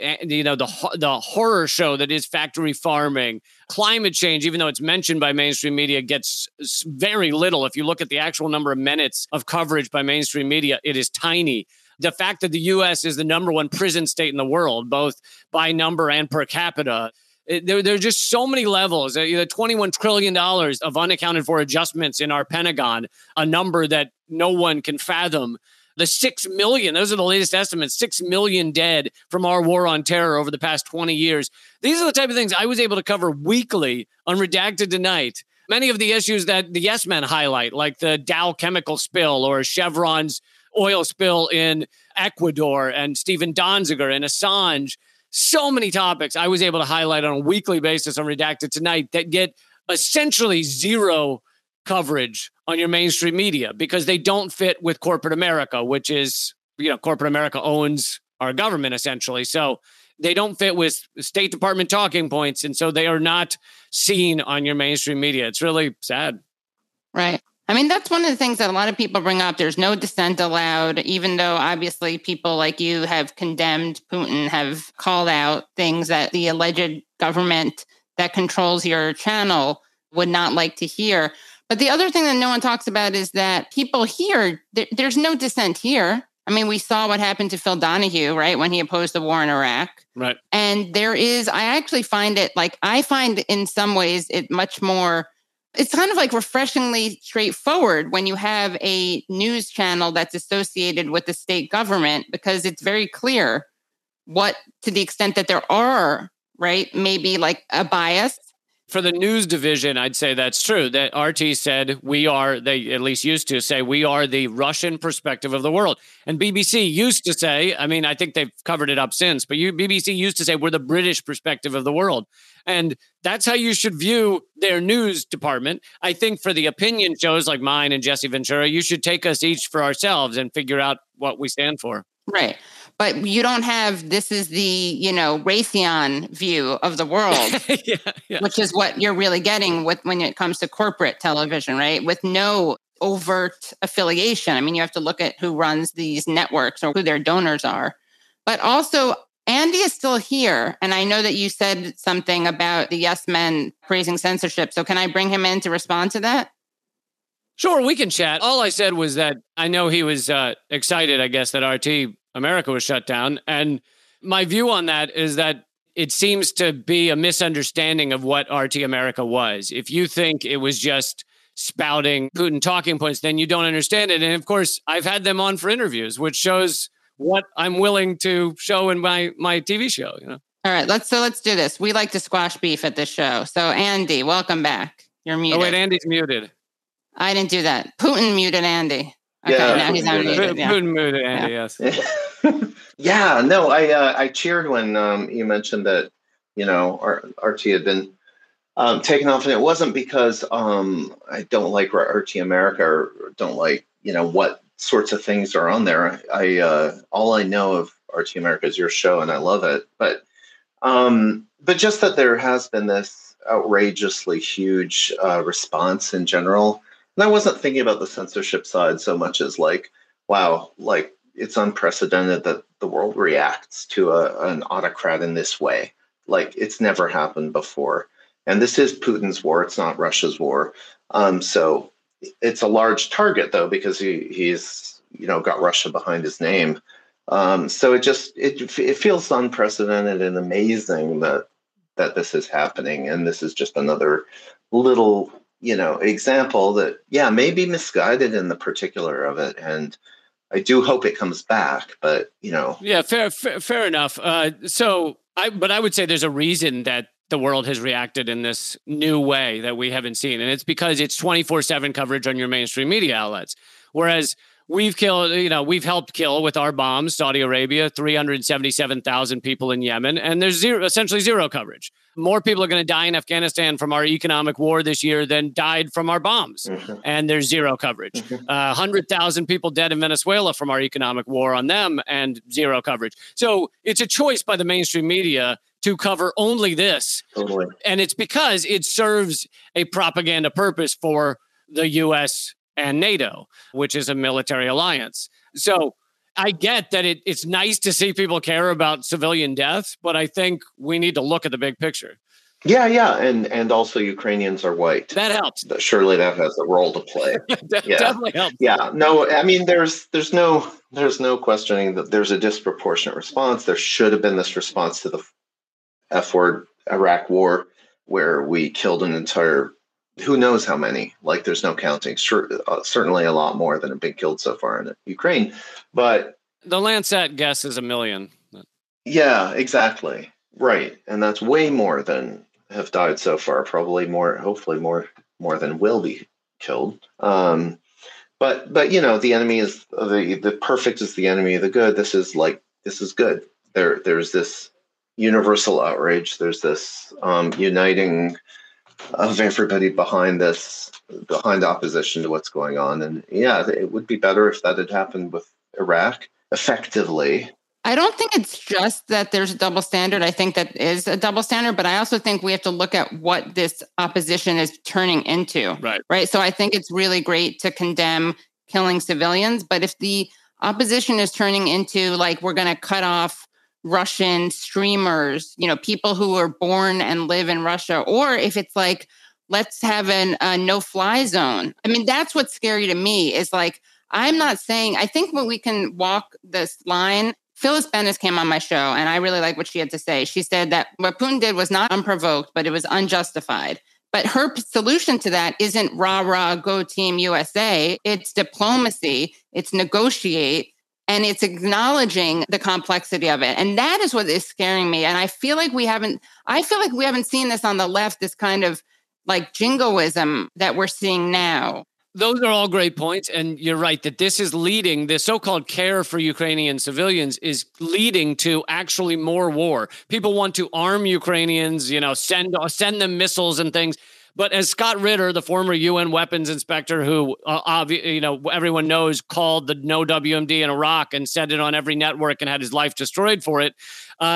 the horror show that is factory farming, climate change, even though it's mentioned by mainstream media, gets very little. If you look at the actual number of minutes of coverage by mainstream media, it is tiny. The fact that the U.S. is the number one prison state in the world, both by number and per capita, there are just so many levels. $21 trillion of unaccounted for adjustments in our Pentagon, a number that no one can fathom. The 6 million, those are the latest estimates, 6 million dead from our war on terror over the past 20 years. These are the type of things I was able to cover weekly on Redacted Tonight. Many of the issues that the Yes Men highlight, like the Dow chemical spill or Chevron's oil spill in Ecuador and Stephen Donziger and Assange. So many topics I was able to highlight on a weekly basis on Redacted Tonight that get essentially zero coverage on your mainstream media because they don't fit with corporate America, which is, corporate America owns our government essentially. So they don't fit with State Department talking points. And so they are not seen on your mainstream media. It's really sad. Right. I mean, that's one of the things that a lot of people bring up. There's no dissent allowed, even though obviously people like you have condemned Putin, have called out things that the alleged government that controls your channel would not like to hear. But the other thing that no one talks about is that people here, there's no dissent here. I mean, we saw what happened to Phil Donahue, right, when he opposed the war in Iraq. Right. And I actually find it in some ways it much more, it's kind of like refreshingly straightforward when you have a news channel that's associated with the state government, because it's very clear what, to the extent that there are, right, maybe like a bias. For the news division, I'd say that's true. That RT said they at least used to say, we are the Russian perspective of the world. And BBC used to say, I mean, I think they've covered it up since, but BBC used to say, we're the British perspective of the world. And that's how you should view their news department. I think for the opinion shows like mine and Jesse Ventura, you should take us each for ourselves and figure out what we stand for. Right. But you don't have, this is the, Raytheon view of the world, yeah. Which is what you're really getting with when it comes to corporate television, right? With no overt affiliation. I mean, you have to look at who runs these networks or who their donors are. But also, Andy is still here. And I know that you said something about the Yes Men praising censorship. So can I bring him in to respond to that? Sure, we can chat. All I said was that I know he was excited, I guess, that RT America was shut down. And my view on that is that it seems to be a misunderstanding of what RT America was. If you think it was just spouting Putin talking points, then you don't understand it. And of course, I've had them on for interviews, which shows what I'm willing to show in my TV show. All right, let's do this. We like to squash beef at this show. So Andy, welcome back. You're muted. Oh wait, Andy's muted. I didn't do that. Putin muted Andy. Okay, yeah, now he's unmuted. Yeah. Putin muted Andy, yes. Yeah, no, I cheered when you mentioned that, RT had been taken off, and it wasn't because I don't like RT America or don't like, what sorts of things are on there. All I know of RT America is your show, and I love it. But just that there has been this outrageously huge response in general. And I wasn't thinking about the censorship side so much as wow, it's unprecedented that the world reacts to an autocrat in this way. It's never happened before. And this is Putin's war. It's not Russia's war. So it's a large target, though, because he's got Russia behind his name. So it feels unprecedented and amazing that this is happening. And this is just another little example that, maybe misguided in the particular of it. And I do hope it comes back, but, Yeah, fair enough. But I would say there's a reason that the world has reacted in this new way that we haven't seen. And it's because it's 24/7 coverage on your mainstream media outlets. Whereas we've helped kill with our bombs, Saudi Arabia, 377,000 people in Yemen, and there's essentially zero coverage. More people are going to die in Afghanistan from our economic war this year than died from our bombs, and there's zero coverage. 100,000 people dead in Venezuela from our economic war on them, and zero coverage. So it's a choice by the mainstream media to cover only this. Totally. And it's because it serves a propaganda purpose for the U.S. and NATO, which is a military alliance. So I get that it's nice to see people care about civilian deaths, but I think we need to look at the big picture. Yeah. And also Ukrainians are white. That helps. Surely that has a role to play. Definitely helps. Yeah. No, I mean, there's no questioning that there's a disproportionate response. There should have been this response to the F-word Iraq war, where we killed an entire, who knows how many, like there's no counting, certainly a lot more than have been killed so far in Ukraine. But the Landsat guess is 1 million. Yeah, exactly. Right. And that's way more than have died so far, probably more, hopefully more than will be killed. But the enemy is the perfect is the enemy of the good. This is good. There's this universal outrage. There's this uniting of everybody behind opposition to what's going on. And yeah, it would be better if that had happened with Iraq effectively. I don't think it's just that there's a double standard. I think that is a double standard, but I also think we have to look at what this opposition is turning into. Right. So I think it's really great to condemn killing civilians, but if the opposition is turning into like, we're going to cut off Russian streamers, people who are born and live in Russia, or if it's like, let's have a no-fly zone. I mean, that's what's scary to me is like, I'm not saying, I think when we can walk this line. Phyllis Bennis came on my show, and I really like what she had to say. She said that what Putin did was not unprovoked, but it was unjustified. But her solution to that isn't rah, go Team USA. It's diplomacy, it's negotiate, and it's acknowledging the complexity of it. And that is what is scaring me. And I feel like we haven't seen this on the left, this kind of like jingoism that we're seeing now. Those are all great points. And you're right that this is leading, the so-called care for Ukrainian civilians is leading to actually more war. People want to arm Ukrainians, send them missiles and things. But as Scott Ritter, the former UN weapons inspector, who everyone knows called the no WMD in Iraq and said it on every network and had his life destroyed for it,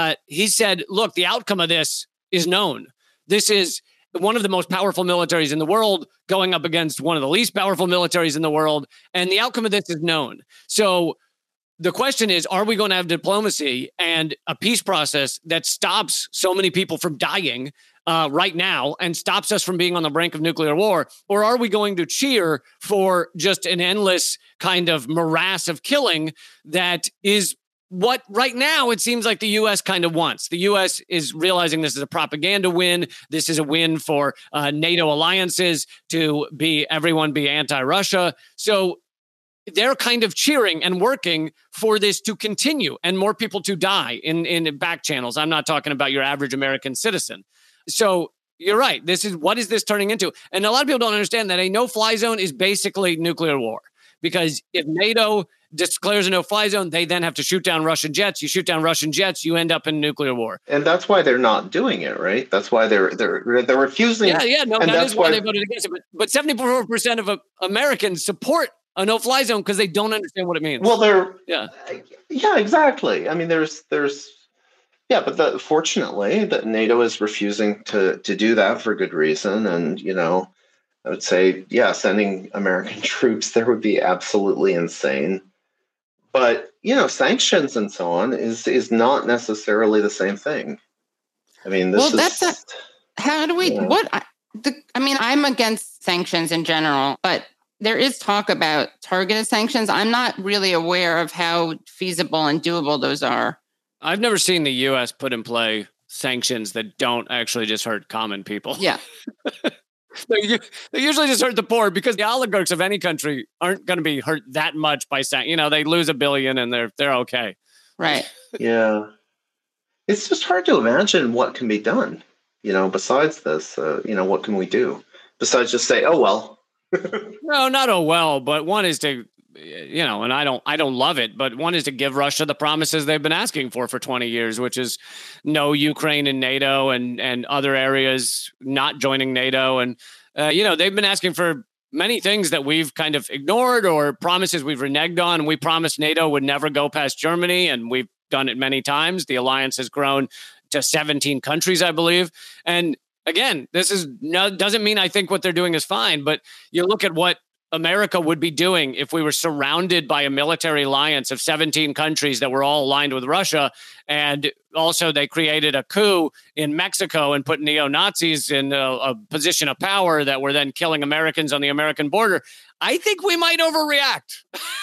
he said, look, the outcome of this is known. This is one of the most powerful militaries in the world going up against one of the least powerful militaries in the world. And the outcome of this is known. So the question is, are we going to have diplomacy and a peace process that stops so many people from dying right now and stops us from being on the brink of nuclear war? Or are we going to cheer for just an endless kind of morass of killing that is what right now it seems like the U.S. kind of wants? The U.S. is realizing this is a propaganda win. This is a win for NATO alliances to everyone be anti-Russia. So they're kind of cheering and working for this to continue and more people to die in back channels. I'm not talking about your average American citizen. So you're right. What is this turning into? And a lot of people don't understand that a no-fly zone is basically nuclear war. Because if NATO declares a no-fly zone, they then have to shoot down Russian jets. You shoot down Russian jets, you end up in nuclear war. And that's why they're not doing it, right? That's why they're refusing. Yeah, no, that is why they voted against it. But 74% of Americans support a no-fly zone because they don't understand what it means. Well, yeah, exactly. I mean, but fortunately, that NATO is refusing to do that for good reason, and I would say, sending American troops there would be absolutely insane. But, sanctions and so on is not necessarily the same thing. I mean, how do we, I'm against sanctions in general, but there is talk about targeted sanctions. I'm not really aware of how feasible and doable those are. I've never seen the U.S. put in play sanctions that don't actually just hurt common people. Yeah. They usually just hurt the poor because the oligarchs of any country aren't going to be hurt that much by they lose $1 billion and they're okay. Right. Yeah. It's just hard to imagine what can be done. besides this, what can we do besides just say, oh, well? No, not oh, well, but one is to, and I don't love it, but one is to give Russia the promises they've been asking for 20 years, which is no Ukraine in NATO and other areas not joining NATO. And, they've been asking for many things that we've kind of ignored or promises we've reneged on. We promised NATO would never go past Germany, and we've done it many times. The alliance has grown to 17 countries, I believe. And again, doesn't mean I think what they're doing is fine, but you look at what America would be doing if we were surrounded by a military alliance of 17 countries that were all aligned with Russia. And also they created a coup in Mexico and put neo-Nazis in a position of power that were then killing Americans on the American border. I think we might overreact.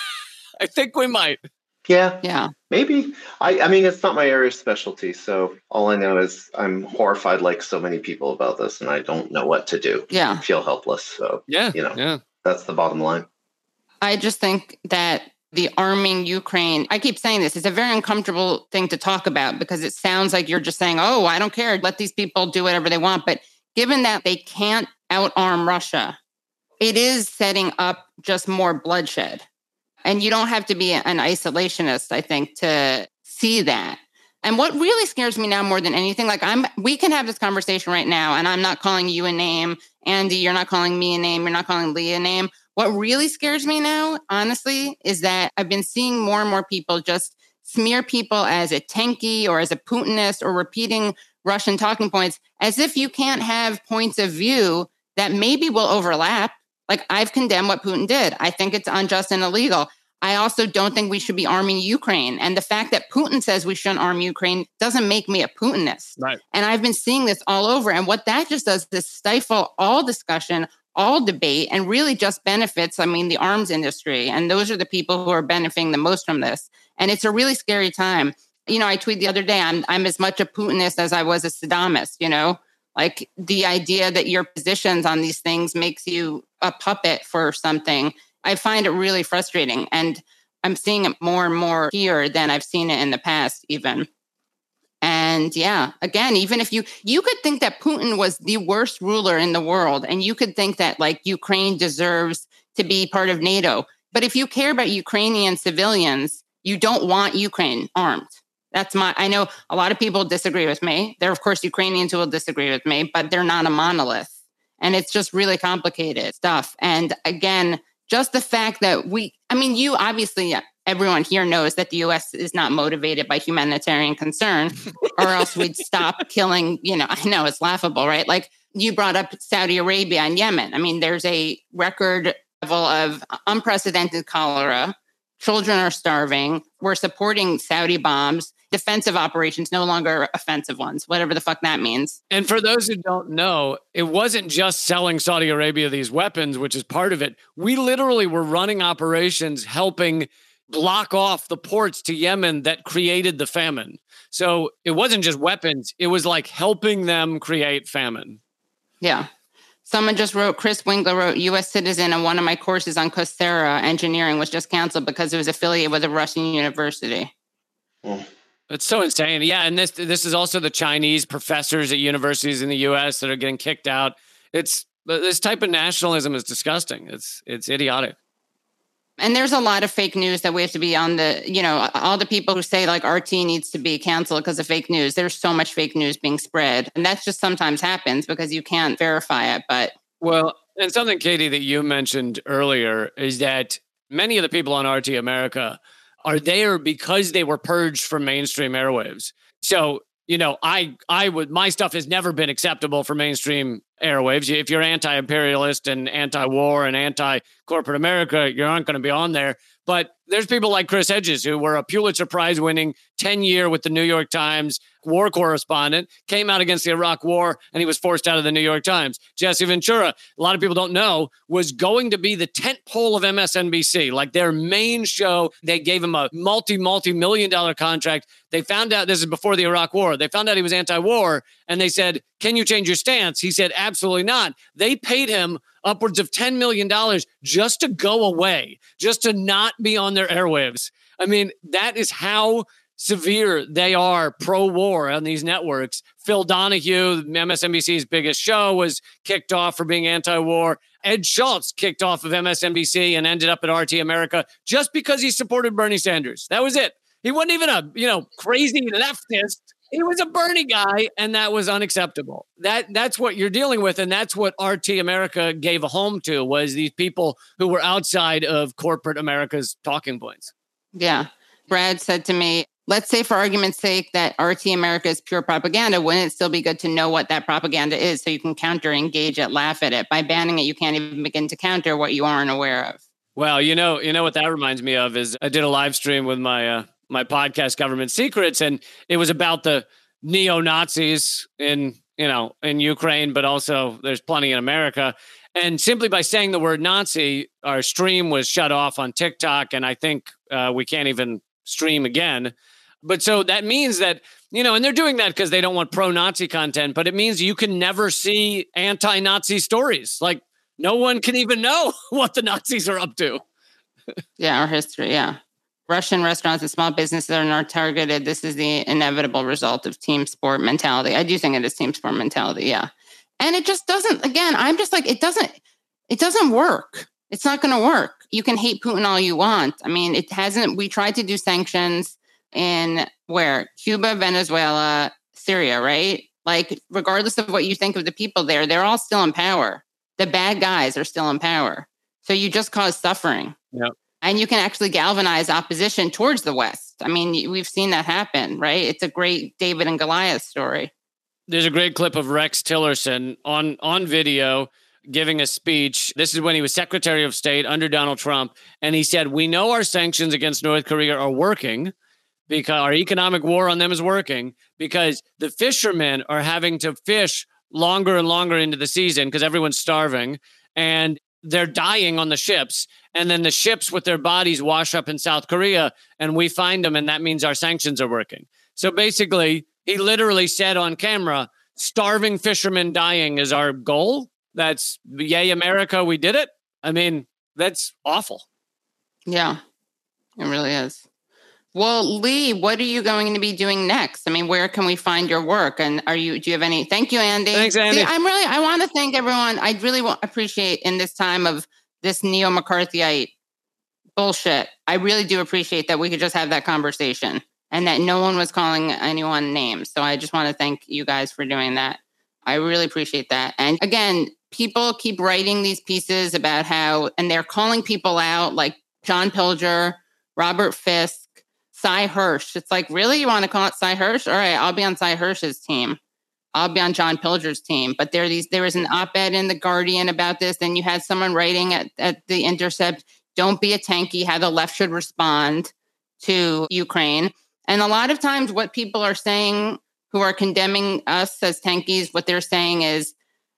I think we might. Yeah. Maybe. I mean, it's not my area of specialty. So all I know is I'm horrified like so many people about this, and I don't know what to do. Yeah. I feel helpless. So, yeah. That's the bottom line. I just think that the arming Ukraine, I keep saying this, it's a very uncomfortable thing to talk about because it sounds like you're just saying, oh, I don't care. Let these people do whatever they want. But given that they can't outarm Russia, it is setting up just more bloodshed. And you don't have to be an isolationist, I think, to see that. And what really scares me now more than anything, we can have this conversation right now, and I'm not calling you a name. Andy, you're not calling me a name. You're not calling Lee a name. What really scares me now, honestly, is that I've been seeing more and more people just smear people as a tanky or as a Putinist or repeating Russian talking points as if you can't have points of view that maybe will overlap. Like, I've condemned what Putin did. I think it's unjust and illegal. I also don't think we should be arming Ukraine. And the fact that Putin says we shouldn't arm Ukraine doesn't make me a Putinist. Right. And I've been seeing this all over. And what that just does is stifle all discussion, all debate, and really just benefits, the arms industry. And those are the people who are benefiting the most from this. And it's a really scary time. I tweeted the other day, I'm as much a Putinist as I was a Saddamist, like the idea that your positions on these things makes you a puppet for something. I find it really frustrating, and I'm seeing it more and more here than I've seen it in the past even. And yeah, again, even if you could think that Putin was the worst ruler in the world, and you could think that Ukraine deserves to be part of NATO. But if you care about Ukrainian civilians, you don't want Ukraine armed. I know a lot of people disagree with me. There are, of course, Ukrainians who will disagree with me, but they're not a monolith. And it's just really complicated stuff. And again, just the fact that you obviously, everyone here knows that the U.S. is not motivated by humanitarian concern, or else we'd stop killing, I know it's laughable, right? Like you brought up Saudi Arabia and Yemen. There's a record level of unprecedented cholera. Children are starving. We're supporting Saudi bombs. Defensive operations, no longer offensive ones, whatever the fuck that means. And for those who don't know, it wasn't just selling Saudi Arabia these weapons, which is part of it. We literally were running operations helping block off the ports to Yemen that created the famine. So it wasn't just weapons. It was like helping them create famine. Yeah. Someone just wrote, Chris Winkler wrote, U.S. citizen, and one of my courses on Coursera engineering was just canceled because it was affiliated with a Russian university. Oh. It's so insane. Yeah, and this is also the Chinese professors at universities in the U.S. that are getting kicked out. This type of nationalism is disgusting. It's idiotic. And there's a lot of fake news that we have to be on all the people who say RT needs to be canceled because of fake news. There's so much fake news being spread. And that just sometimes happens because you can't verify it. But and something, Katie, that you mentioned earlier is that many of the people on RT America are there because they were purged from mainstream airwaves. So, my stuff has never been acceptable for mainstream airwaves. If you're anti-imperialist and anti-war and anti-corporate America, you aren't going to be on there. But there's people like Chris Hedges, who were a Pulitzer Prize winning 10-year with the New York Times war correspondent, came out against the Iraq war, and he was forced out of the New York Times. Jesse Ventura, a lot of people don't know, was going to be the tentpole of MSNBC, like their main show. They gave him a multi-million-dollar contract. They found out, this is before the Iraq war, they found out he was anti-war, and they said, can you change your stance? He said, absolutely not. They paid him upwards of $10 million just to go away, just to not be on their airwaves. That is how severe they are pro-war on these networks. Phil Donahue, MSNBC's biggest show, was kicked off for being anti-war. Ed Schultz kicked off of MSNBC and ended up at RT America just because he supported Bernie Sanders. That was it. He wasn't even a, crazy leftist. He was a Bernie guy, and that was unacceptable. That's what you're dealing with, and that's what RT America gave a home to, was these people who were outside of corporate America's talking points. Yeah. Brad said to me, let's say for argument's sake that RT America is pure propaganda. Wouldn't it still be good to know what that propaganda is so you can counter, engage it, laugh at it? By banning it, you can't even begin to counter what you aren't aware of. Well, you know what that reminds me of is I did a live stream with my podcast, Government Secrets, and it was about the neo-Nazis in Ukraine, but also there's plenty in America. And simply by saying the word Nazi, our stream was shut off on TikTok, and I think we can't even stream again. But so that means that, and they're doing that because they don't want pro-Nazi content, but it means you can never see anti-Nazi stories. Like, no one can even know what the Nazis are up to. Yeah, our history, yeah. Russian restaurants and small businesses are not targeted. This is the inevitable result of team sport mentality. I do think it is team sport mentality, yeah. And it just doesn't, again, I'm just like, it doesn't work. It's not going to work. You can hate Putin all you want. I mean, we tried to do sanctions in where? Cuba, Venezuela, Syria, right? Like, regardless of what you think of the people there, they're all still in power. The bad guys are still in power. So you just cause suffering. Yep. And you can actually galvanize opposition towards the West. I mean, we've seen that happen, right? It's a great David and Goliath story. There's a great clip of Rex Tillerson on video giving a speech. This is when he was Secretary of State under Donald Trump. And he said, we know our sanctions against North Korea are working because our economic war on them is working because the fishermen are having to fish longer and longer into the season because everyone's starving. And they're dying on the ships. And then the ships with their bodies wash up in South Korea and we find them. And that means our sanctions are working. So basically, he literally said on camera, starving fishermen dying is our goal. That's yay, America, we did it. I mean, that's awful. Yeah, it really is. Well, Lee, what are you going to be doing next? I mean, where can we find your work? And do you have any? Thank you, Andy. Thanks, Andy. See, I want to thank everyone. I really appreciate in this time of this neo-McCarthyite bullshit. I really do appreciate that we could just have that conversation and that no one was calling anyone names. So I just want to thank you guys for doing that. I really appreciate that. And again, people keep writing these pieces about how, and they're calling people out like John Pilger, Robert Fisk, Cy Hirsch. It's like, really? You want to call it Cy Hirsch? All right, I'll be on Cy Hirsch's team. I'll be on John Pilger's team. But there was an op-ed in The Guardian about this. And you had someone writing at The Intercept, don't be a tanky, how the left should respond to Ukraine. And a lot of times what people are saying who are condemning us as tankies, what they're saying is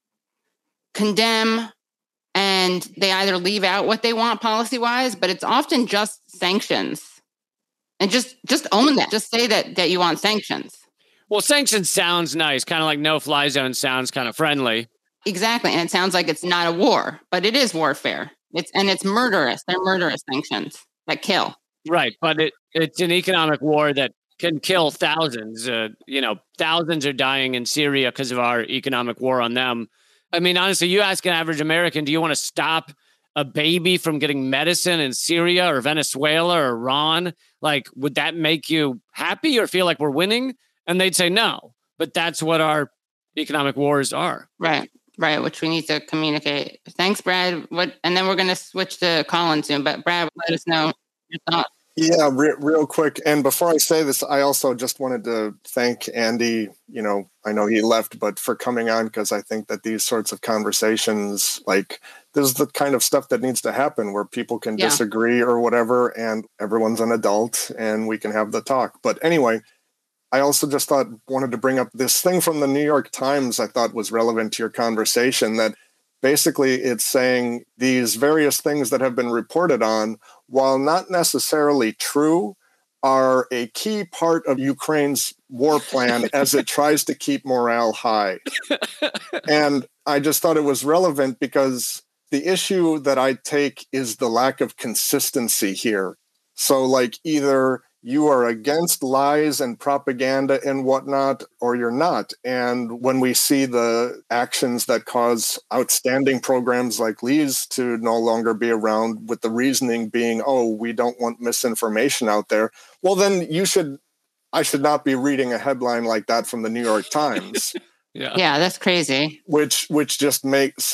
condemn, and they either leave out what they want policy-wise, but it's often just sanctions. And just own that. Just say that you want sanctions. Well, sanctions sounds nice, kind of like no-fly zone sounds kind of friendly. Exactly, and it sounds like it's not a war, but it is warfare. It's murderous. They're murderous sanctions that kill. Right, but it's an economic war that can kill thousands. Thousands are dying in Syria because of our economic war on them. I mean, honestly, you ask an average American, do you want to stop a baby from getting medicine in Syria or Venezuela or Iran? Like, would that make you happy or feel like we're winning? And they'd say no. But that's what our economic wars are. Right, which we need to communicate. Thanks, Brad. And then we're going to switch to Colin soon. But Brad, let us know your thoughts. Yeah, real quick. And before I say this, I also just wanted to thank Andy. I know he left, but for coming on, because I think that these sorts of conversations, like, this is the kind of stuff that needs to happen where people can disagree or whatever, and everyone's an adult and we can have the talk. But anyway, I also just wanted to bring up this thing from the New York Times I thought was relevant to your conversation, that basically it's saying these various things that have been reported on, while not necessarily true, are a key part of Ukraine's war plan as it tries to keep morale high. And I just thought it was relevant because the issue that I take is the lack of consistency here. So like either you are against lies and propaganda and whatnot, or you're not. And when we see the actions that cause outstanding programs like Lee's to no longer be around, with the reasoning being, oh, we don't want misinformation out there, well, then I should not be reading a headline like that from the New York Times. Yeah, that's crazy. Which just it's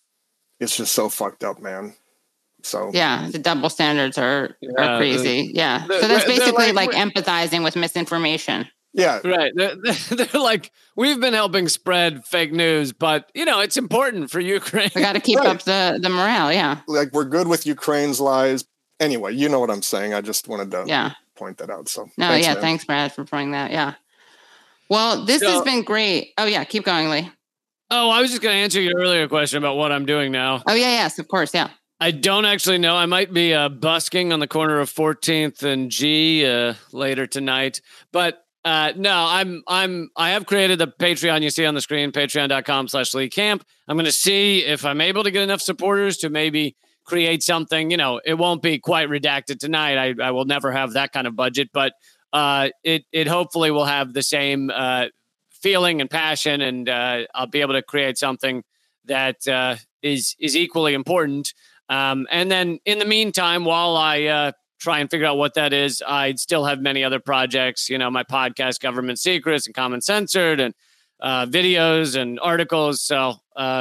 just so fucked up, man. So yeah, the double standards are crazy. So that's basically like empathizing with misinformation. Yeah, right. They're like, we've been helping spread fake news, but it's important for Ukraine. We got to keep up the morale. Yeah, like we're good with Ukraine's lies. Anyway, you know what I'm saying. I just wanted to point that out. So thanks, Brad, for pointing that. Yeah. Well, this has been great. Oh yeah, keep going, Lee. Oh, I was just going to answer your earlier question about what I'm doing now. Oh yeah, yes, of course, yeah. I don't actually know. I might be busking on the corner of 14th and G later tonight. But no, I have created the Patreon you see on the screen, patreon.com/Lee Camp. I'm going to see if I'm able to get enough supporters to maybe create something. It won't be quite redacted tonight. I will never have that kind of budget, but it hopefully will have the same feeling and passion, and I'll be able to create something that is equally important. And then in the meantime, while I try and figure out what that is, I still have many other projects, my podcast, Government Secrets and Common Censored, and videos and articles. So,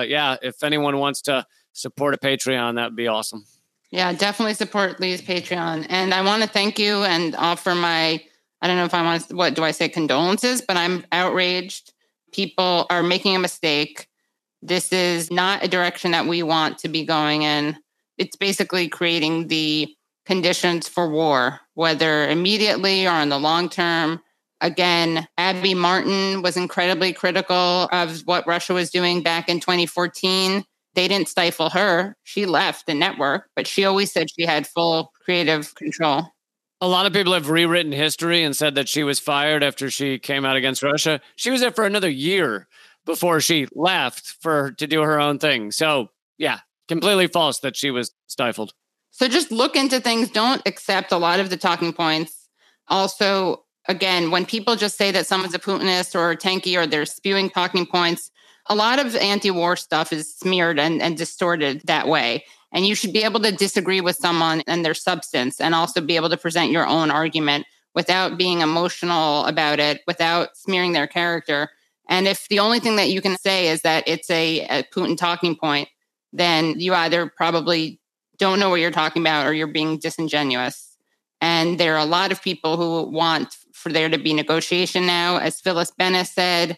if anyone wants to support a Patreon, that'd be awesome. Yeah, definitely support Lee's Patreon. And I want to thank you and offer my, I don't know if I want to, what do I say, condolences, but I'm outraged. People are making a mistake. This is not a direction that we want to be going in. It's basically creating the conditions for war, whether immediately or in the long term. Again, Abby Martin was incredibly critical of what Russia was doing back in 2014. They didn't stifle her. She left the network, but she always said she had full creative control. A lot of people have rewritten history and said that she was fired after she came out against Russia. She was there for another year before she left to do her own thing. So, yeah. Completely false that she was stifled. So just look into things. Don't accept a lot of the talking points. Also, again, when people just say that someone's a Putinist or a tanky or they're spewing talking points, a lot of anti-war stuff is smeared and distorted that way. And you should be able to disagree with someone and their substance, and also be able to present your own argument without being emotional about it, without smearing their character. And if the only thing that you can say is that it's a Putin talking point, then you either probably don't know what you're talking about or you're being disingenuous. And there are a lot of people who want for there to be negotiation now. As Phyllis Bennett said,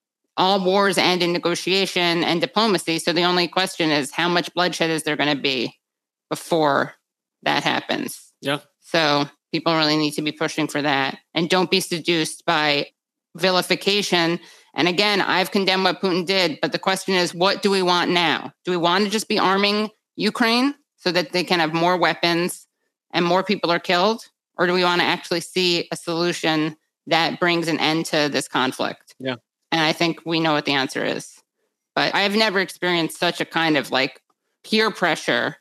all wars end in negotiation and diplomacy. So the only question is, how much bloodshed is there going to be before that happens? Yeah. So people really need to be pushing for that. And don't be seduced by vilification. And again, I've condemned what Putin did, but the question is, what do we want now? Do we want to just be arming Ukraine so that they can have more weapons and more people are killed? Or do we want to actually see a solution that brings an end to this conflict? Yeah. And I think we know what the answer is. But I've never experienced such a kind of like peer pressure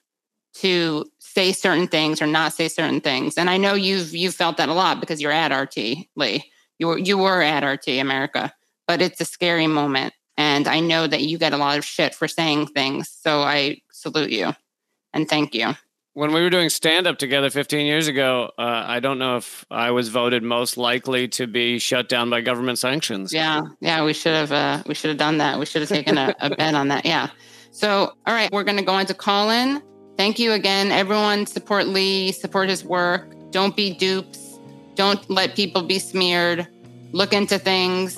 to say certain things or not say certain things. And I know you've felt that a lot because you're at RT, Lee. You were at RT America. But it's a scary moment. And I know that you get a lot of shit for saying things. So I salute you and thank you. When we were doing stand-up together 15 years ago, I don't know if I was voted most likely to be shut down by government sanctions. Yeah, we should have done that. We should have taken a bet on that. Yeah. So, all right, we're going to go into call-in. Thank you again, everyone. Support Lee, support his work. Don't be dupes. Don't let people be smeared. Look into things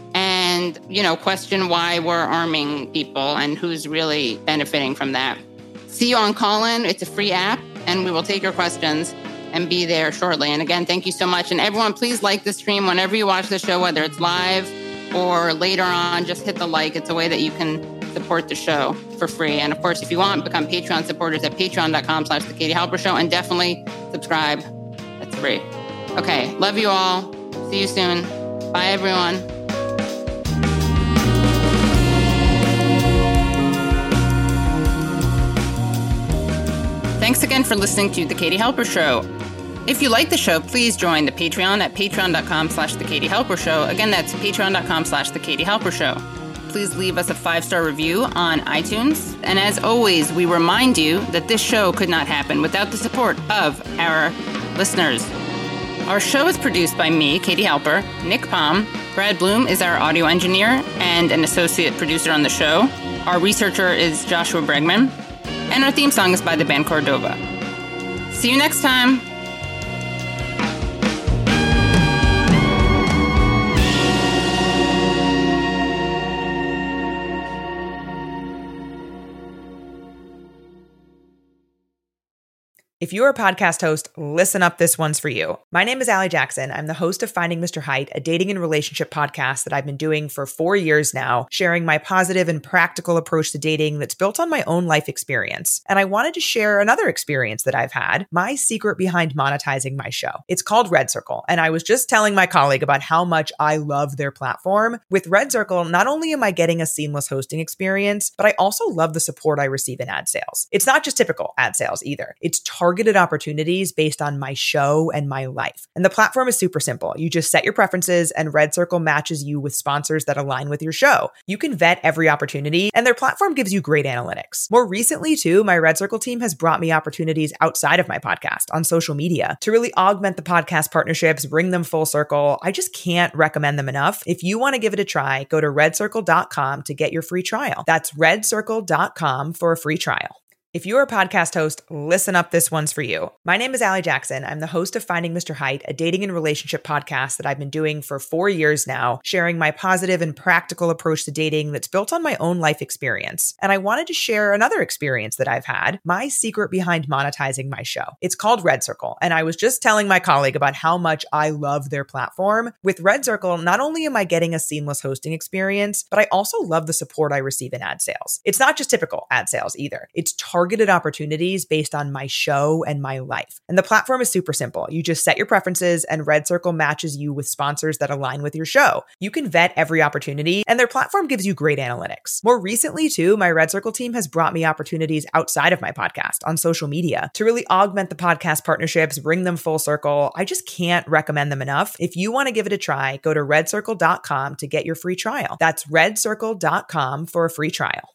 and, question why we're arming people and who's really benefiting from that. See you on Call-In. It's a free app, and we will take your questions and be there shortly. And again, thank you so much. And everyone, please like the stream whenever you watch the show, whether it's live or later on. Just hit the like. It's a way that you can support the show for free. And of course, if you want, become Patreon supporters at patreon.com/The Katie Halper Show. And definitely subscribe. That's free. Okay. Love you all. See you soon. Bye, everyone. Thanks again for listening to The Katie Halper Show. If you like the show, please join the Patreon at patreon.com/The Katie Halper Show. Again, that's patreon.com/The Katie Halper Show. Please leave us a 5-star review on iTunes. And as always, we remind you that this show could not happen without the support of our listeners. Our show is produced by me, Katie Halper, Nick Palm. Brad Bloom is our audio engineer and an associate producer on the show. Our researcher is Joshua Bregman. And our theme song is by the band Cordova. See you next time. If you're a podcast host, listen up, this one's for you. My name is Allie Jackson. I'm the host of Finding Mr. Height, a dating and relationship podcast that I've been doing for 4 years now, sharing my positive and practical approach to dating that's built on my own life experience. And I wanted to share another experience that I've had, my secret behind monetizing my show. It's called Red Circle, and I was just telling my colleague about how much I love their platform. With Red Circle, not only am I getting a seamless hosting experience, but I also love the support I receive in ad sales. It's not just typical ad sales either. It's targeted opportunities based on my show and my life. And the platform is super simple. You just set your preferences and Red Circle matches you with sponsors that align with your show. You can vet every opportunity and their platform gives you great analytics. More recently too, my Red Circle team has brought me opportunities outside of my podcast on social media to really augment the podcast partnerships, bring them full circle. I just can't recommend them enough. If you want to give it a try, go to redcircle.com to get your free trial. That's redcircle.com for a free trial. If you're a podcast host, listen up, this one's for you. My name is Allie Jackson. I'm the host of Finding Mr. Height, a dating and relationship podcast that I've been doing for 4 years now, sharing my positive and practical approach to dating that's built on my own life experience. And I wanted to share another experience that I've had, my secret behind monetizing my show. It's called Red Circle, and I was just telling my colleague about how much I love their platform. With Red Circle, not only am I getting a seamless hosting experience, but I also love the support I receive in ad sales. It's not just typical ad sales either. It's targeted opportunities based on my show and my life. And the platform is super simple. You just set your preferences and Red Circle matches you with sponsors that align with your show. You can vet every opportunity and their platform gives you great analytics. More recently too, my Red Circle team has brought me opportunities outside of my podcast on social media to really augment the podcast partnerships, bring them full circle. I just can't recommend them enough. If you want to give it a try, go to redcircle.com to get your free trial. That's redcircle.com for a free trial.